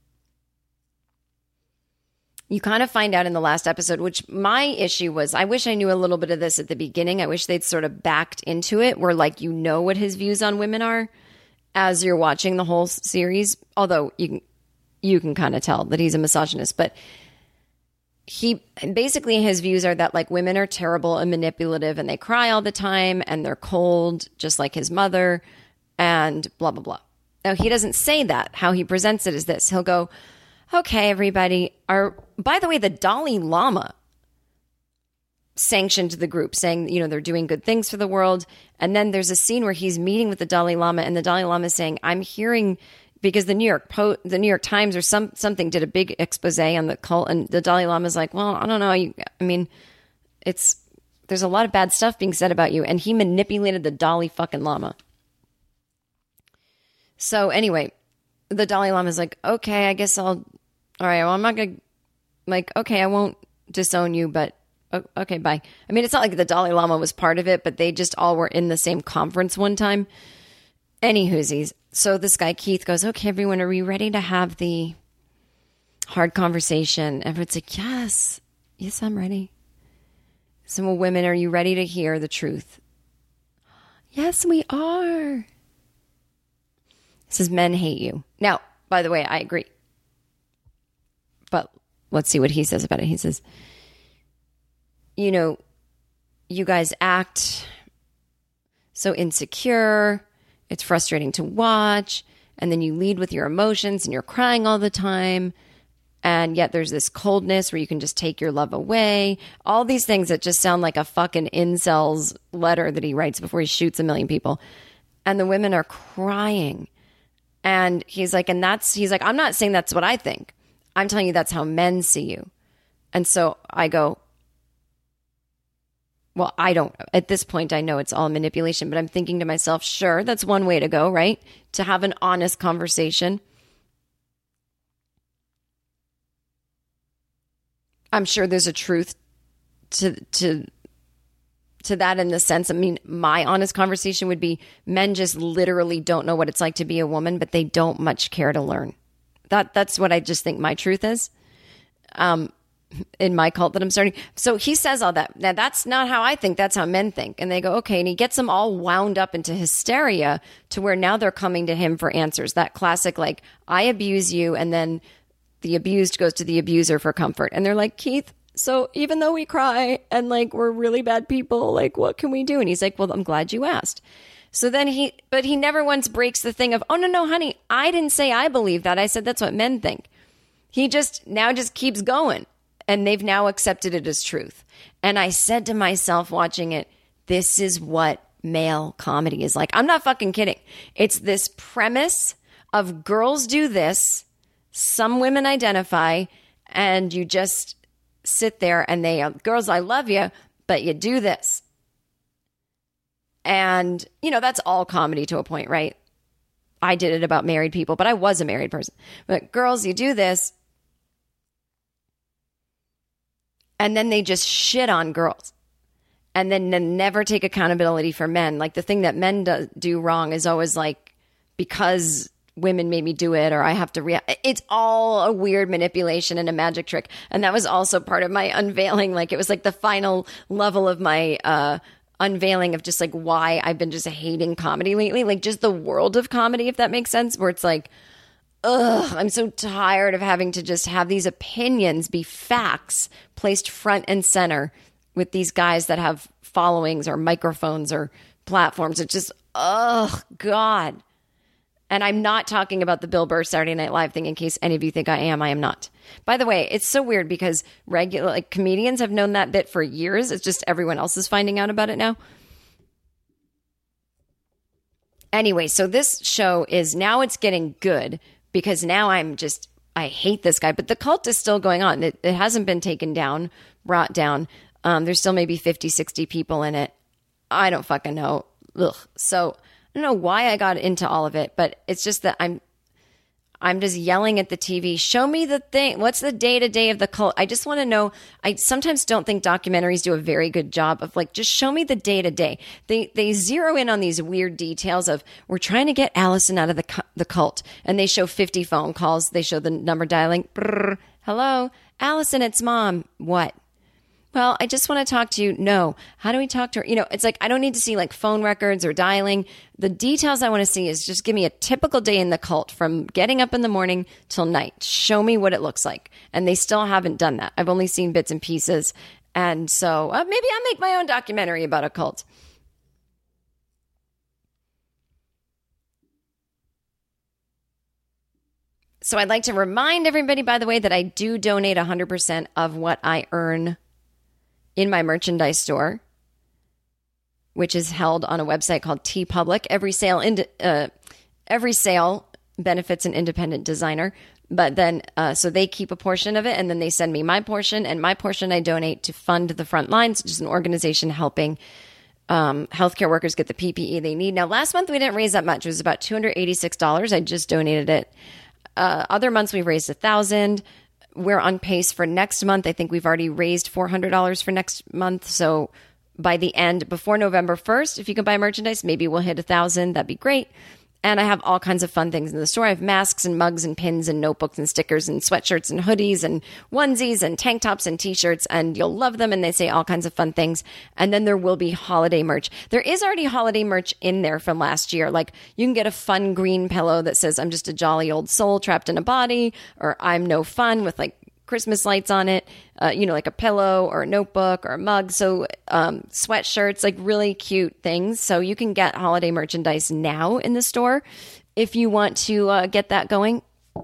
You kind of find out in the last episode, which my issue was, I wish I knew a little bit of this at the beginning. I wish they'd sort of backed into it where, like, you know what his views on women are as you're watching the whole series. Although you can, you can kind of tell that he's a misogynist, but he basically, his views are that, like, women are terrible and manipulative and they cry all the time and they're cold, just like his mother, and blah, blah, blah. Now, he doesn't say that. How he presents it is this. He'll go, okay, everybody, are, by the way, the Dalai Lama sanctioned the group, saying, you know, they're doing good things for the world. And then there's a scene where he's meeting with the Dalai Lama, and the Dalai Lama is saying, I'm hearing, because the New York Po- the New York Times or some something did a big expose on the cult, and the Dalai Lama is like, well, I don't know. You, I mean, it's, there's a lot of bad stuff being said about you. And he manipulated the Dalai fucking Lama. So anyway, the Dalai Lama is like, okay, I guess I'll, all right, well, I'm not going to, like, okay, I won't disown you, but okay, bye. I mean, it's not like the Dalai Lama was part of it, but they just all were in the same conference one time. Any whoosies. So this guy, Keith, goes, okay, everyone, are we ready to have the hard conversation? Everyone's like, yes, yes, I'm ready. Some women, are you ready to hear the truth? Yes, we are. He says, men hate you. Now, by the way, I agree. But let's see what he says about it. He says, you know, you guys act so insecure. It's frustrating to watch. And then you lead with your emotions and you're crying all the time. And yet there's this coldness where you can just take your love away. All these things that just sound like a fucking incel's letter that he writes before he shoots a million people. And the women are crying. And he's like, and that's, he's like, I'm not saying that's what I think. I'm telling you that's how men see you. And so I go, well, I don't, at this point, I know it's all manipulation, but I'm thinking to myself, sure, that's one way to go, right? To have an honest conversation. I'm sure there's a truth to, to, to that in the sense, I mean, my honest conversation would be men just literally don't know what it's like to be a woman, but they don't much care to learn. That that's what I just think my truth is. Um, in my cult that I'm starting. So he says all that. Now, that's not how I think. That's how men think. And they go, okay. And he gets them all wound up into hysteria to where now they're coming to him for answers. That classic, like, I abuse you. And then the abused goes to the abuser for comfort. And they're like, Keith, so even though we cry and, like, we're really bad people, like, what can we do? And he's like, well, I'm glad you asked. So then he, but he never once breaks the thing of, oh, no, no, honey, I didn't say I believe that. I said that's what men think. He just now just keeps going. And they've now accepted it as truth. And I said to myself watching it, this is what male comedy is like. I'm not fucking kidding. It's this premise of girls do this, some women identify, and you just sit there and they, girls, I love you, but you do this. And, you know, that's all comedy to a point, right? I did it about married people, but I was a married person. But girls, you do this. And then they just shit on girls. and then n- never take accountability for men. Like the thing that men do, do wrong is always like, because women made me do it, or I have to react. It's all a weird manipulation and a magic trick. And that was also part of my unveiling. Like it was like the final level of my uh, unveiling of just like why I've been just hating comedy lately. Like just the world of comedy, if that makes sense, where it's like, ugh, I'm so tired of having to just have these opinions be facts placed front and center with these guys that have followings or microphones or platforms. It's just, ugh, God. And I'm not talking about the Bill Burr Saturday Night Live thing in case any of you think I am. I am not. By the way, it's so weird because regular like comedians have known that bit for years. It's just everyone else is finding out about it now. Anyway, so this show is now it's getting good because now I'm just, I hate this guy. But the cult is still going on. It, it hasn't been taken down, brought down. Um, there's still maybe fifty, sixty people in it. I don't fucking know. Ugh. So I don't know why I got into all of it, but it's just that I'm I'm just yelling at the T V. Show me the thing. What's the day-to-day of the cult? I just want to know. I sometimes don't think documentaries do a very good job of like, just show me the day-to-day. They they zero in on these weird details of we're trying to get Allison out of the cu- the cult. And they show fifty phone calls. They show the number dialing. Brrr, hello, Allison, it's mom. What? Well, I just want to talk to you. No. How do we talk to her? You know, it's like, I don't need to see like phone records or dialing. The details I want to see is just give me a typical day in the cult from getting up in the morning till night. Show me what it looks like. And they still haven't done that. I've only seen bits and pieces. And so uh, maybe I'll make my own documentary about a cult. So I'd like to remind everybody, by the way, that I do donate one hundred percent of what I earn in my merchandise store, which is held on a website called TeePublic. Every sale, in, uh, every sale benefits an independent designer, but then uh, so they keep a portion of it, and then they send me my portion, and my portion I donate to Fund the Front Lines, which is an organization helping um, healthcare workers get the P P E they need. Now, last month we didn't raise that much; it was about two hundred eighty-six dollars. I just donated it. Uh, other months we raised a thousand. We're on pace for next month. I think we've already raised four hundred dollars for next month. So by the end, before November first, if you can buy merchandise, maybe we'll hit a thousand. That'd be great. And I have all kinds of fun things in the store. I have masks and mugs and pins and notebooks and stickers and sweatshirts and hoodies and onesies and tank tops and t-shirts, and you'll love them. And they say all kinds of fun things. And then there will be holiday merch. There is already holiday merch in there from last year. Like you can get a fun green pillow that says, I'm just a jolly old soul trapped in a body, or I'm no fun, with like Christmas lights on it, uh, you know, like a pillow or a notebook or a mug. So um, sweatshirts, like really cute things. So you can get holiday merchandise now in the store if you want to uh, get that going.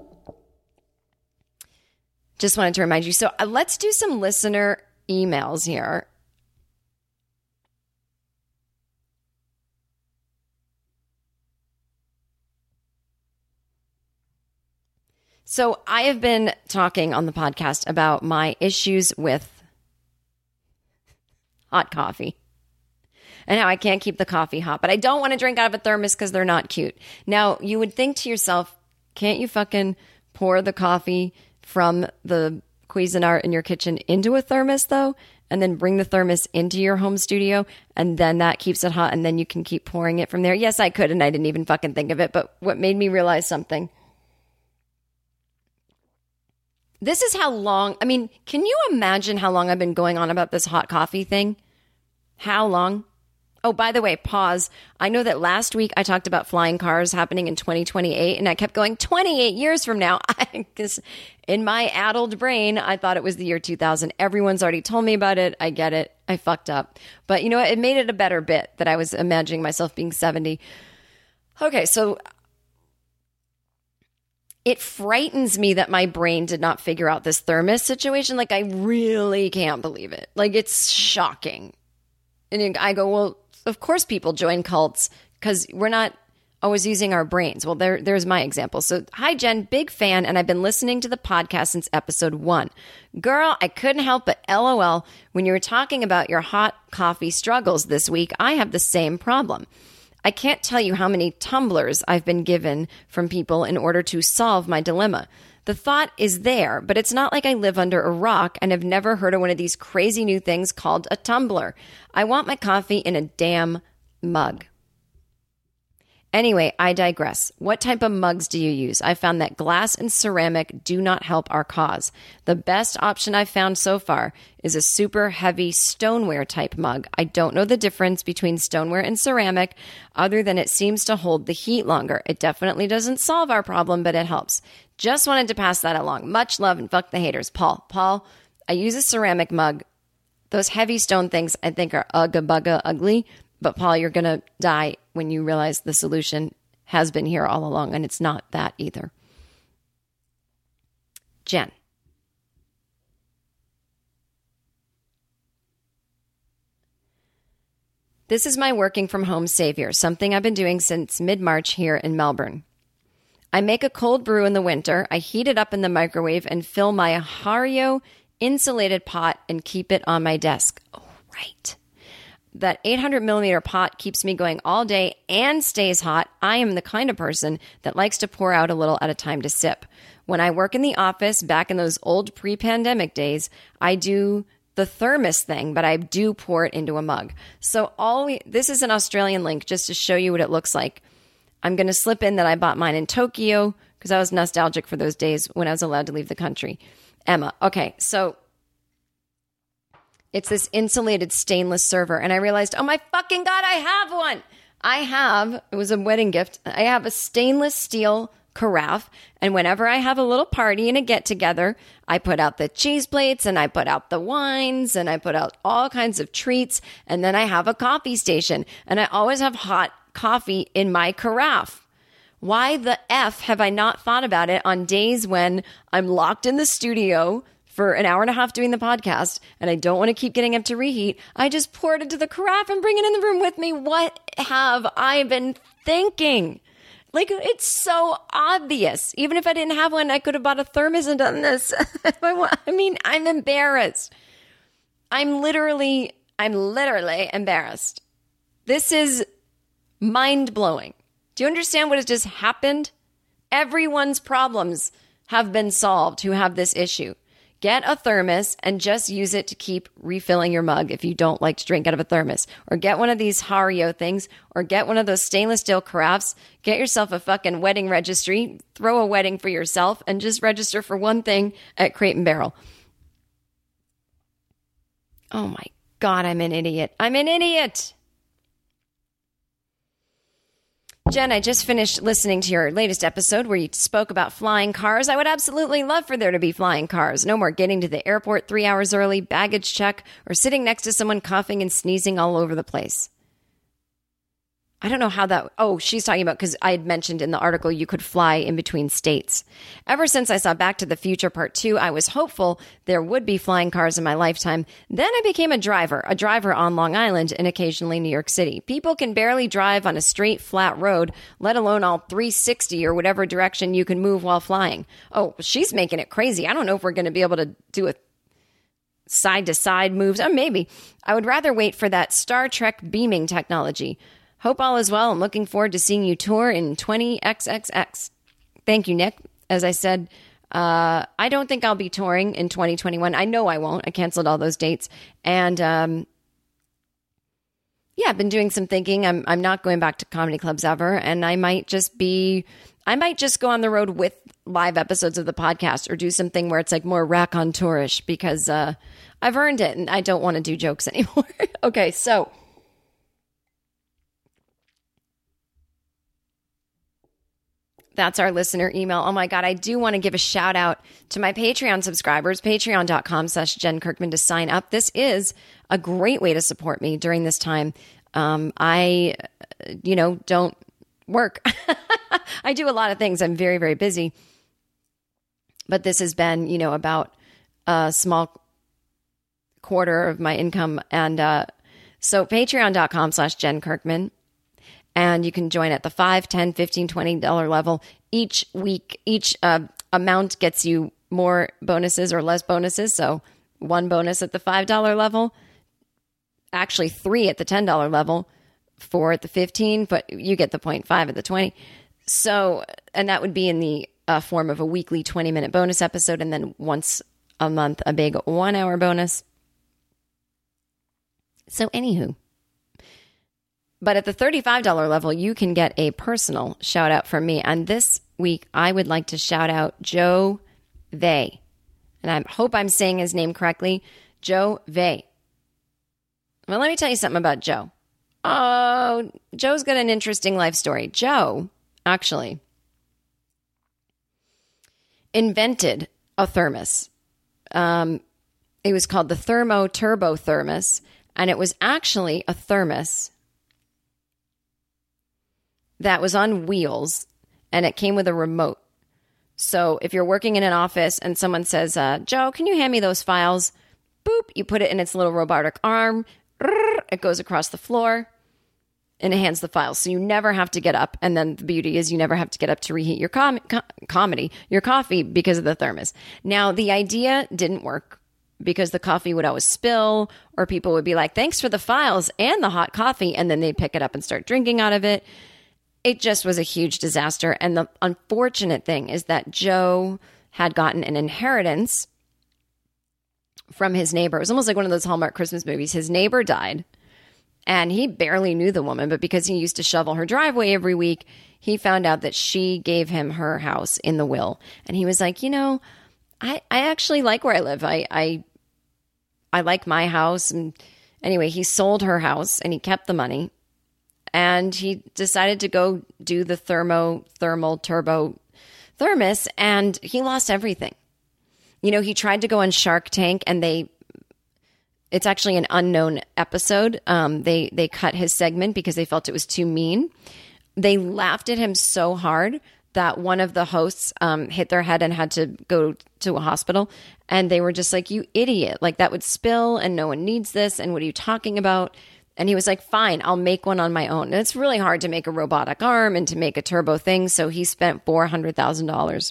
Just wanted to remind you. So uh, let's do some listener emails here. So I have been talking on the podcast about my issues with hot coffee and how I can't keep the coffee hot, but I don't want to drink out of a thermos because they're not cute. Now, you would think to yourself, can't you fucking pour the coffee from the Cuisinart in your kitchen into a thermos, though, and then bring the thermos into your home studio, and then that keeps it hot, and then you can keep pouring it from there? Yes, I could, and I didn't even fucking think of it, but what made me realize something... This is how long, I mean, can you imagine how long I've been going on about this hot coffee thing? How long? Oh, by the way, pause. I know that last week I talked about flying cars happening in twenty twenty-eight, and I kept going twenty-eight years from now. Because in my addled brain, I thought it was the year two thousand. Everyone's already told me about it. I get it. I fucked up. But you know what? It made it a better bit that I was imagining myself being seventy. Okay, so... It frightens me that my brain did not figure out this thermos situation. Like, I really can't believe it. Like, it's shocking. And I go, well, of course people join cults because we're not always using our brains. Well, there, there's my example. So, hi, Jen, big fan, and I've been listening to the podcast since episode one. Girl, I couldn't help but LOL when you were talking about your hot coffee struggles this week. I have the same problem. I can't tell you how many tumblers I've been given from people in order to solve my dilemma. The thought is there, but it's not like I live under a rock and have never heard of one of these crazy new things called a tumbler. I want my coffee in a damn mug. Anyway, I digress. What type of mugs do you use? I found that glass and ceramic do not help our cause. The best option I've found so far is a super heavy stoneware type mug. I don't know the difference between stoneware and ceramic other than it seems to hold the heat longer. It definitely doesn't solve our problem, but it helps. Just wanted to pass that along. Much love and fuck the haters. Paul. Paul, I use a ceramic mug. Those heavy stone things I think are ugga bugga ugly. But Paul, you're going to die when you realize the solution has been here all along, and it's not that either. Jen. This is my working from home savior, something I've been doing since mid-March here in Melbourne. I make a cold brew in the winter, I heat it up in the microwave, and fill my Hario insulated pot and keep it on my desk. Oh, right. That eight hundred millimeter pot keeps me going all day and stays hot. I am the kind of person that likes to pour out a little at a time to sip. When I work in the office, back in those old pre-pandemic days, I do the thermos thing, but I do pour it into a mug. So all we, this is an Australian link just to show you what it looks like. I'm going to slip in that I bought mine in Tokyo because I was nostalgic for those days when I was allowed to leave the country. Emma. Okay, so it's this insulated stainless server. And I realized, oh my fucking God, I have one. I have, it was a wedding gift. I have a stainless steel carafe. And whenever I have a little party and a get together, I put out the cheese plates and I put out the wines and I put out all kinds of treats. And then I have a coffee station and I always have hot coffee in my carafe. Why the F have I not thought about it on days when I'm locked in the studio for an hour and a half doing the podcast, and I don't want to keep getting up to reheat? I just pour it into the carafe and bring it in the room with me. What have I been thinking? Like, it's so obvious. Even if I didn't have one, I could have bought a thermos and done this. I mean, I'm embarrassed. I'm literally, I'm literally embarrassed. This is mind-blowing. Do you understand what has just happened? Everyone's problems have been solved who have this issue. Get a thermos and just use it to keep refilling your mug if you don't like to drink out of a thermos. Or get one of these Hario things, or get one of those stainless steel carafes. Get yourself a fucking wedding registry. Throw a wedding for yourself and just register for one thing at Crate and Barrel. Oh my God, I'm an idiot. I'm an idiot. Jen, I just finished listening to your latest episode where you spoke about flying cars. I would absolutely love for there to be flying cars. No more getting to the airport three hours early, baggage check, or sitting next to someone coughing and sneezing all over the place. I don't know how that... Oh, she's talking about, because I had mentioned in the article you could fly in between states. Ever since I saw Back to the Future Part two, I was hopeful there would be flying cars in my lifetime. Then I became a driver, a driver on Long Island and occasionally New York City. People can barely drive on a straight, flat road, let alone all three sixty or whatever direction you can move while flying. Oh, she's making it crazy. I don't know if we're going to be able to do a side-to-side moves. Oh, maybe. I would rather wait for that Star Trek beaming technology. Hope all is well. I'm looking forward to seeing you tour in twenty X X X. Thank you, Nick. As I said, uh, I don't think I'll be touring in twenty twenty-one. I know I won't. I canceled all those dates. And um, yeah, I've been doing some thinking. I'm I'm not going back to comedy clubs ever. And I might just be, I might just go on the road with live episodes of the podcast or do something where it's like more raconteurish because uh, I've earned it and I don't want to do jokes anymore. Okay, so... That's our listener email. Oh my God, I do want to give a shout out to my Patreon subscribers, patreon.com slash Jen Kirkman to sign up. This is a great way to support me during this time. Um, I, you know, don't work. I do a lot of things. I'm very, very busy. But this has been, you know, about a small quarter of my income. And uh, so patreon.com slash Jen Kirkman. And you can join at the five, ten, fifteen, twenty dollars level. Each week, each uh, amount gets you more bonuses or less bonuses. So one bonus at the five dollars level, actually three at the ten dollars level, four at the fifteen, but you get the point five at the twenty. So, and that would be in the a form of a weekly twenty minute bonus episode, and then once a month, a big one hour bonus. So anywho, but at the thirty-five dollars level, you can get a personal shout out from me. And this week, I would like to shout out Joe Vey. And I hope I'm saying his name correctly. Joe Vey. Well, let me tell you something about Joe. Oh, Joe's got an interesting life story. Joe, actually, invented a thermos. Um, it was called the Thermo Turbo Thermos, and it was actually a thermos that was on wheels, and it came with a remote. So if you're working in an office and someone says, uh, Joe, can you hand me those files? Boop, you put it in its little robotic arm. It goes across the floor, and it hands the files. So you never have to get up. And then the beauty is you never have to get up to reheat your com- com- comedy, your coffee, because of the thermos. Now, the idea didn't work because the coffee would always spill, or people would be like, thanks for the files and the hot coffee. And then they'd pick it up and start drinking out of it. It just was a huge disaster. And the unfortunate thing is that Joe had gotten an inheritance from his neighbor. It was almost like one of those Hallmark Christmas movies. His neighbor died, and he barely knew the woman, but because he used to shovel her driveway every week, he found out that she gave him her house in the will. And he was like, you know, I, I actually like where I live. I, I, I like my house. And anyway, he sold her house and he kept the money. And he decided to go do the thermo, thermal turbo thermos, and he lost everything. You know, he tried to go on Shark Tank, and they, it's actually an unknown episode. Um, they, they cut his segment because they felt it was too mean. They laughed at him so hard that one of the hosts um, hit their head and had to go to a hospital. And they were just like, you idiot, like that would spill and no one needs this. And what are you talking about? And he was like, fine, I'll make one on my own. And it's really hard to make a robotic arm and to make a turbo thing. So he spent four hundred thousand dollars.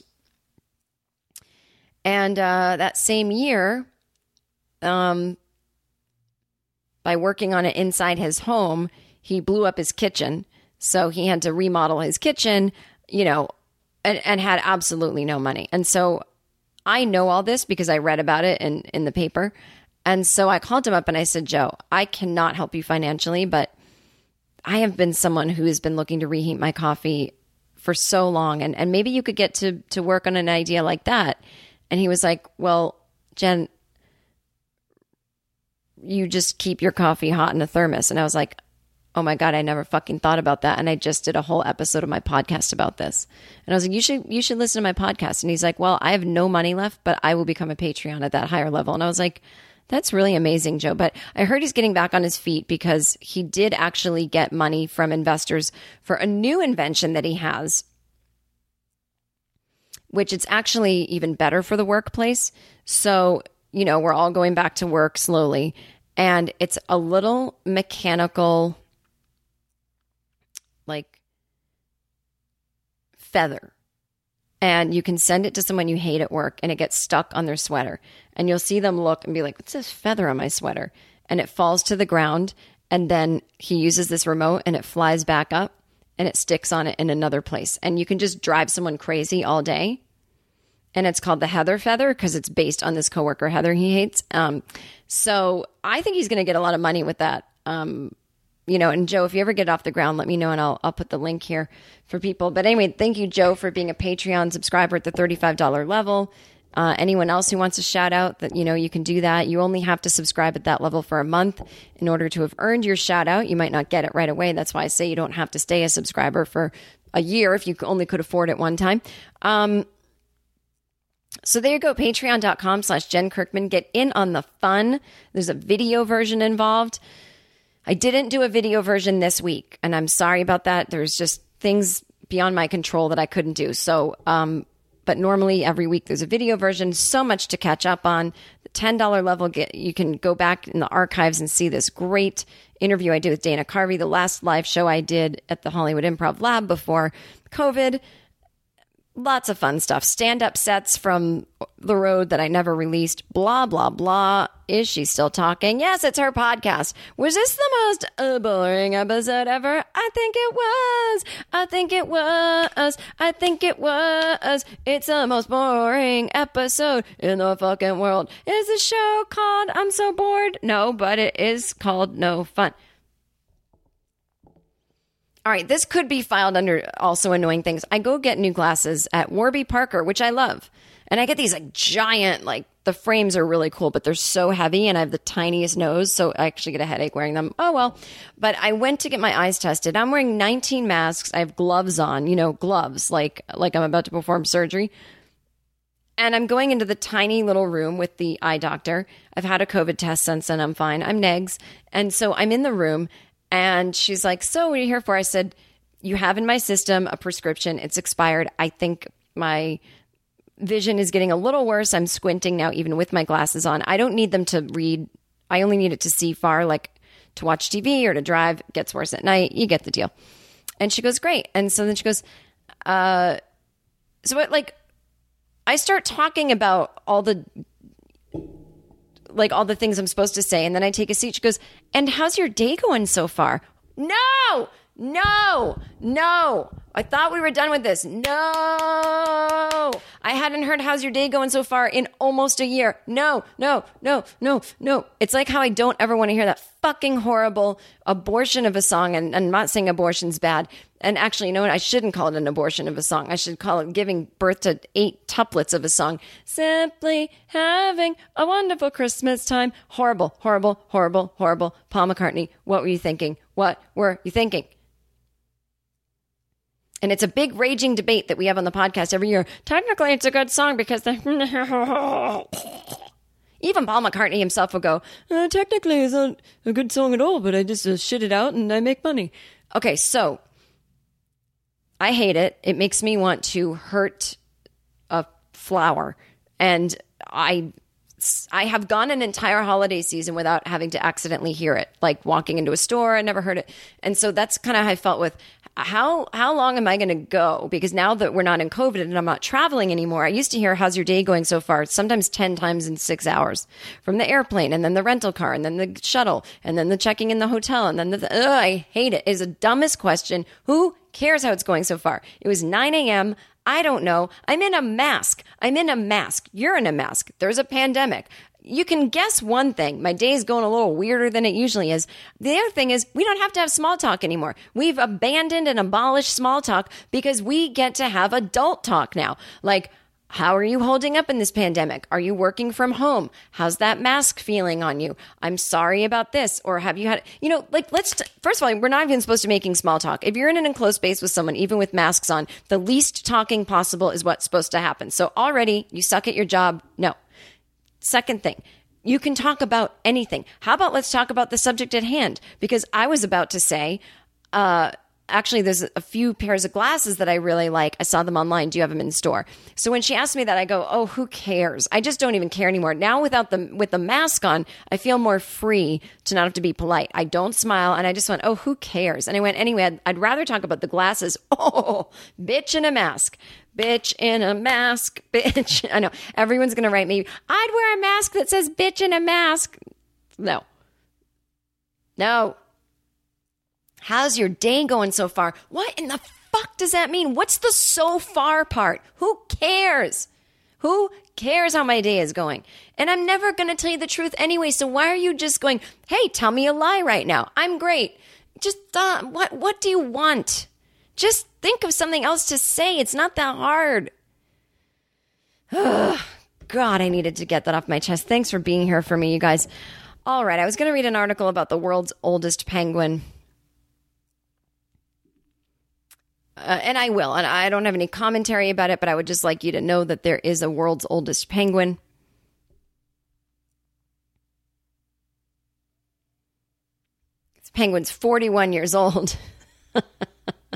And uh, that same year, um, by working on it inside his home, he blew up his kitchen. So he had to remodel his kitchen, you know, and, and had absolutely no money. And so I know all this because I read about it in, in the paper. And so I called him up and I said, Joe, I cannot help you financially, but I have been someone who has been looking to reheat my coffee for so long. And, and maybe you could get to, to work on an idea like that. And he was like, well, Jen, you just keep your coffee hot in a thermos. And I was like, oh my God, I never fucking thought about that. And I just did a whole episode of my podcast about this. And I was like, you should, you should listen to my podcast. And he's like, well, I have no money left, but I will become a Patreon at that higher level. And I was like, that's really amazing, Joe. But I heard he's getting back on his feet because he did actually get money from investors for a new invention that he has, which it's actually even better for the workplace. So, you know, we're all going back to work slowly. And it's a little mechanical, like, feather. And you can send it to someone you hate at work, and it gets stuck on their sweater. And you'll see them look and be like, what's this feather on my sweater? And it falls to the ground. And then he uses this remote, and it flies back up, and it sticks on it in another place. And you can just drive someone crazy all day. And it's called the Heather Feather because it's based on this coworker, Heather, he hates. Um, so I think he's going to get a lot of money with that. Um, you know, and Joe, if you ever get off the ground, let me know and I'll I'll put the link here for people. But anyway, thank you, Joe, for being a Patreon subscriber at the thirty-five dollars level. Uh, anyone else who wants a shout out, that, you know, you can do that. You only have to subscribe at that level for a month in order to have earned your shout out. You might not get it right away. That's why I say you don't have to stay a subscriber for a year if you only could afford it one time. Um, So there you go, patreon.com slash Jen Kirkman. Get in on the fun. There's a video version involved. I didn't do a video version this week, and I'm sorry about that. There's just things beyond my control that I couldn't do. So, um, but normally every week there's a video version. So much to catch up on. The ten dollars level, get you can go back in the archives and see this great interview I did with Dana Carvey, the last live show I did at the Hollywood Improv Lab before COVID. Lots of fun stuff. Stand-up sets from the road that I never released. Blah, blah, blah. Is she still talking? Yes, it's her podcast. Was this the most uh, boring episode ever? I think it was. I think it was. I think it was. It's the most boring episode in the fucking world. Is the show called I'm So Bored? No, but it is called No Fun. All right, this could be filed under also annoying things. I go get new glasses at Warby Parker, which I love. And I get these like giant, like the frames are really cool, but they're so heavy and I have the tiniest nose. So I actually get a headache wearing them. Oh, well. But I went to get my eyes tested. I'm wearing nineteen masks. I have gloves on, you know, gloves, like, like I'm about to perform surgery. And I'm going into the tiny little room with the eye doctor. I've had a COVID test since then. I'm fine. I'm negs. And so I'm in the room. And she's like, so what are you here for? I said, you have in my system a prescription. It's expired. I think my vision is getting a little worse. I'm squinting now, even with my glasses on. I don't need them to read. I only need it to see far, like to watch T V or to drive. It gets worse at night. You get the deal. And she goes, great. And so then she goes, uh, so it, like, I start talking about all the like all the things I'm supposed to say. And then I take a seat. She goes, and how's your day going so far? No, no, no. I thought we were done with this. No, I hadn't heard how's your day going so far in almost a year. No, no, no, no, no. It's like how I don't ever want to hear that fucking horrible abortion of a song. And, and I'm not saying abortion's bad. And actually, you know what? I shouldn't call it an abortion of a song. I should call it giving birth to eight tuplets of a song. Simply having a wonderful Christmas time. Horrible, horrible, horrible, horrible. Paul McCartney, what were you thinking? What were you thinking? And it's a big raging debate that we have on the podcast every year. Technically, it's a good song because the... Even Paul McCartney himself will go, uh, technically, it's not a good song at all, but I just uh, shit it out and I make money. Okay, so I hate it. It makes me want to hurt a flower. And I... I have gone an entire holiday season without having to accidentally hear it, like walking into a store. I never heard it. And so that's kind of how I felt with how how long am I going to go? Because now that we're not in COVID and I'm not traveling anymore, I used to hear, how's your day going so far? Sometimes ten times in six hours from the airplane and then the rental car and then the shuttle and then the checking in the hotel. And then the, ugh, I hate it. It's the dumbest question. Who cares how it's going so far? It was nine a.m. I don't know. I'm in a mask. I'm in a mask. You're in a mask. There's a pandemic. You can guess one thing. My day is going a little weirder than it usually is. The other thing is we don't have to have small talk anymore. We've abandoned and abolished small talk because we get to have adult talk now. Like, how are you holding up in this pandemic? Are you working from home? How's that mask feeling on you? I'm sorry about this. Or have you had, you know, like, let's, t- first of all, we're not even supposed to be making small talk. If you're in an enclosed space with someone, even with masks on, the least talking possible is what's supposed to happen. So already you suck at your job. No. Second thing, you can talk about anything. How about let's talk about the subject at hand? Because I was about to say, uh, actually, there's a few pairs of glasses that I really like. I saw them online. Do you have them in store? So when she asked me that, I go, oh, who cares? I just don't even care anymore. Now without the, with the mask on, I feel more free to not have to be polite. I don't smile. And I just went, oh, who cares? And I went, anyway, I'd, I'd rather talk about the glasses. Oh, bitch in a mask. Bitch in a mask. Bitch. I know. Everyone's going to write me, I'd wear a mask that says bitch in a mask. No. No. How's your day going so far? What in the fuck does that mean? What's the so far part? Who cares? Who cares how my day is going? And I'm never going to tell you the truth anyway. So why are you just going, hey, tell me a lie right now? I'm great. Just, uh, what, what do you want? Just think of something else to say. It's not that hard. Ugh, God, I needed to get that off my chest. Thanks for being here for me, you guys. All right. I was going to read an article about the world's oldest penguin. Uh, and I will, and I don't have any commentary about it, but I would just like you to know that there is a world's oldest penguin. This penguin's forty-one years old.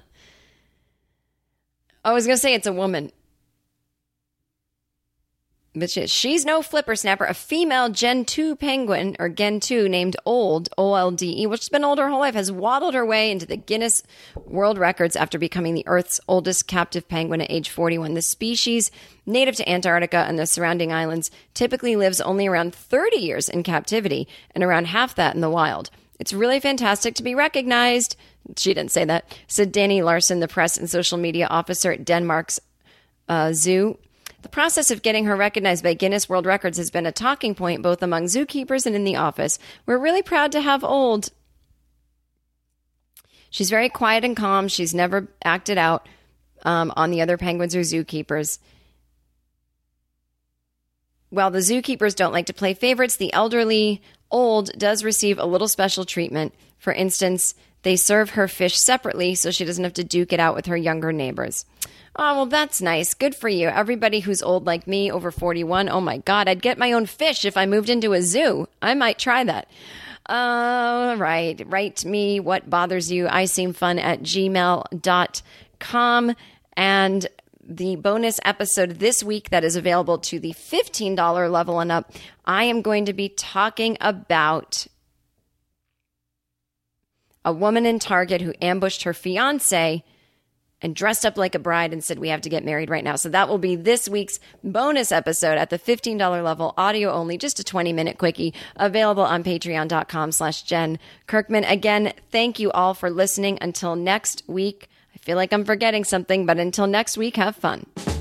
I was going to say it's a woman. But she, she's no flipper snapper. A female Gen two penguin, or Gen two, named Old, O L D E, which has been old her whole life, has waddled her way into the Guinness World Records after becoming the Earth's oldest captive penguin at age forty-one. The species, native to Antarctica and the surrounding islands, typically lives only around thirty years in captivity and around half that in the wild. It's really fantastic to be recognized. She didn't say that, said Danny Larson, the press and social media officer at Denmark's uh, zoo. The process of getting her recognized by Guinness World Records has been a talking point both among zookeepers and in the office. We're really proud to have Old. She's very quiet and calm. She's never acted out um, on the other penguins or zookeepers. While the zookeepers don't like to play favorites, the elderly Old does receive a little special treatment. For instance, they serve her fish separately so she doesn't have to duke it out with her younger neighbors. Oh, well, that's nice. Good for you. Everybody who's old like me, over forty-one, oh my God, I'd get my own fish if I moved into a zoo. I might try that. All right. Write me what bothers you. I seem fun at gmail dot com. And the bonus episode this week that is available to the fifteen dollars level and up, I am going to be talking about a woman in Target who ambushed her fiance and dressed up like a bride and said, we have to get married right now. So that will be this week's bonus episode at the fifteen dollars level, audio only, just a twenty minute quickie, available on patreon dot com slash Jen Kirkman. Again, thank you all for listening. Until next week, I feel like I'm forgetting something, but until next week, have fun.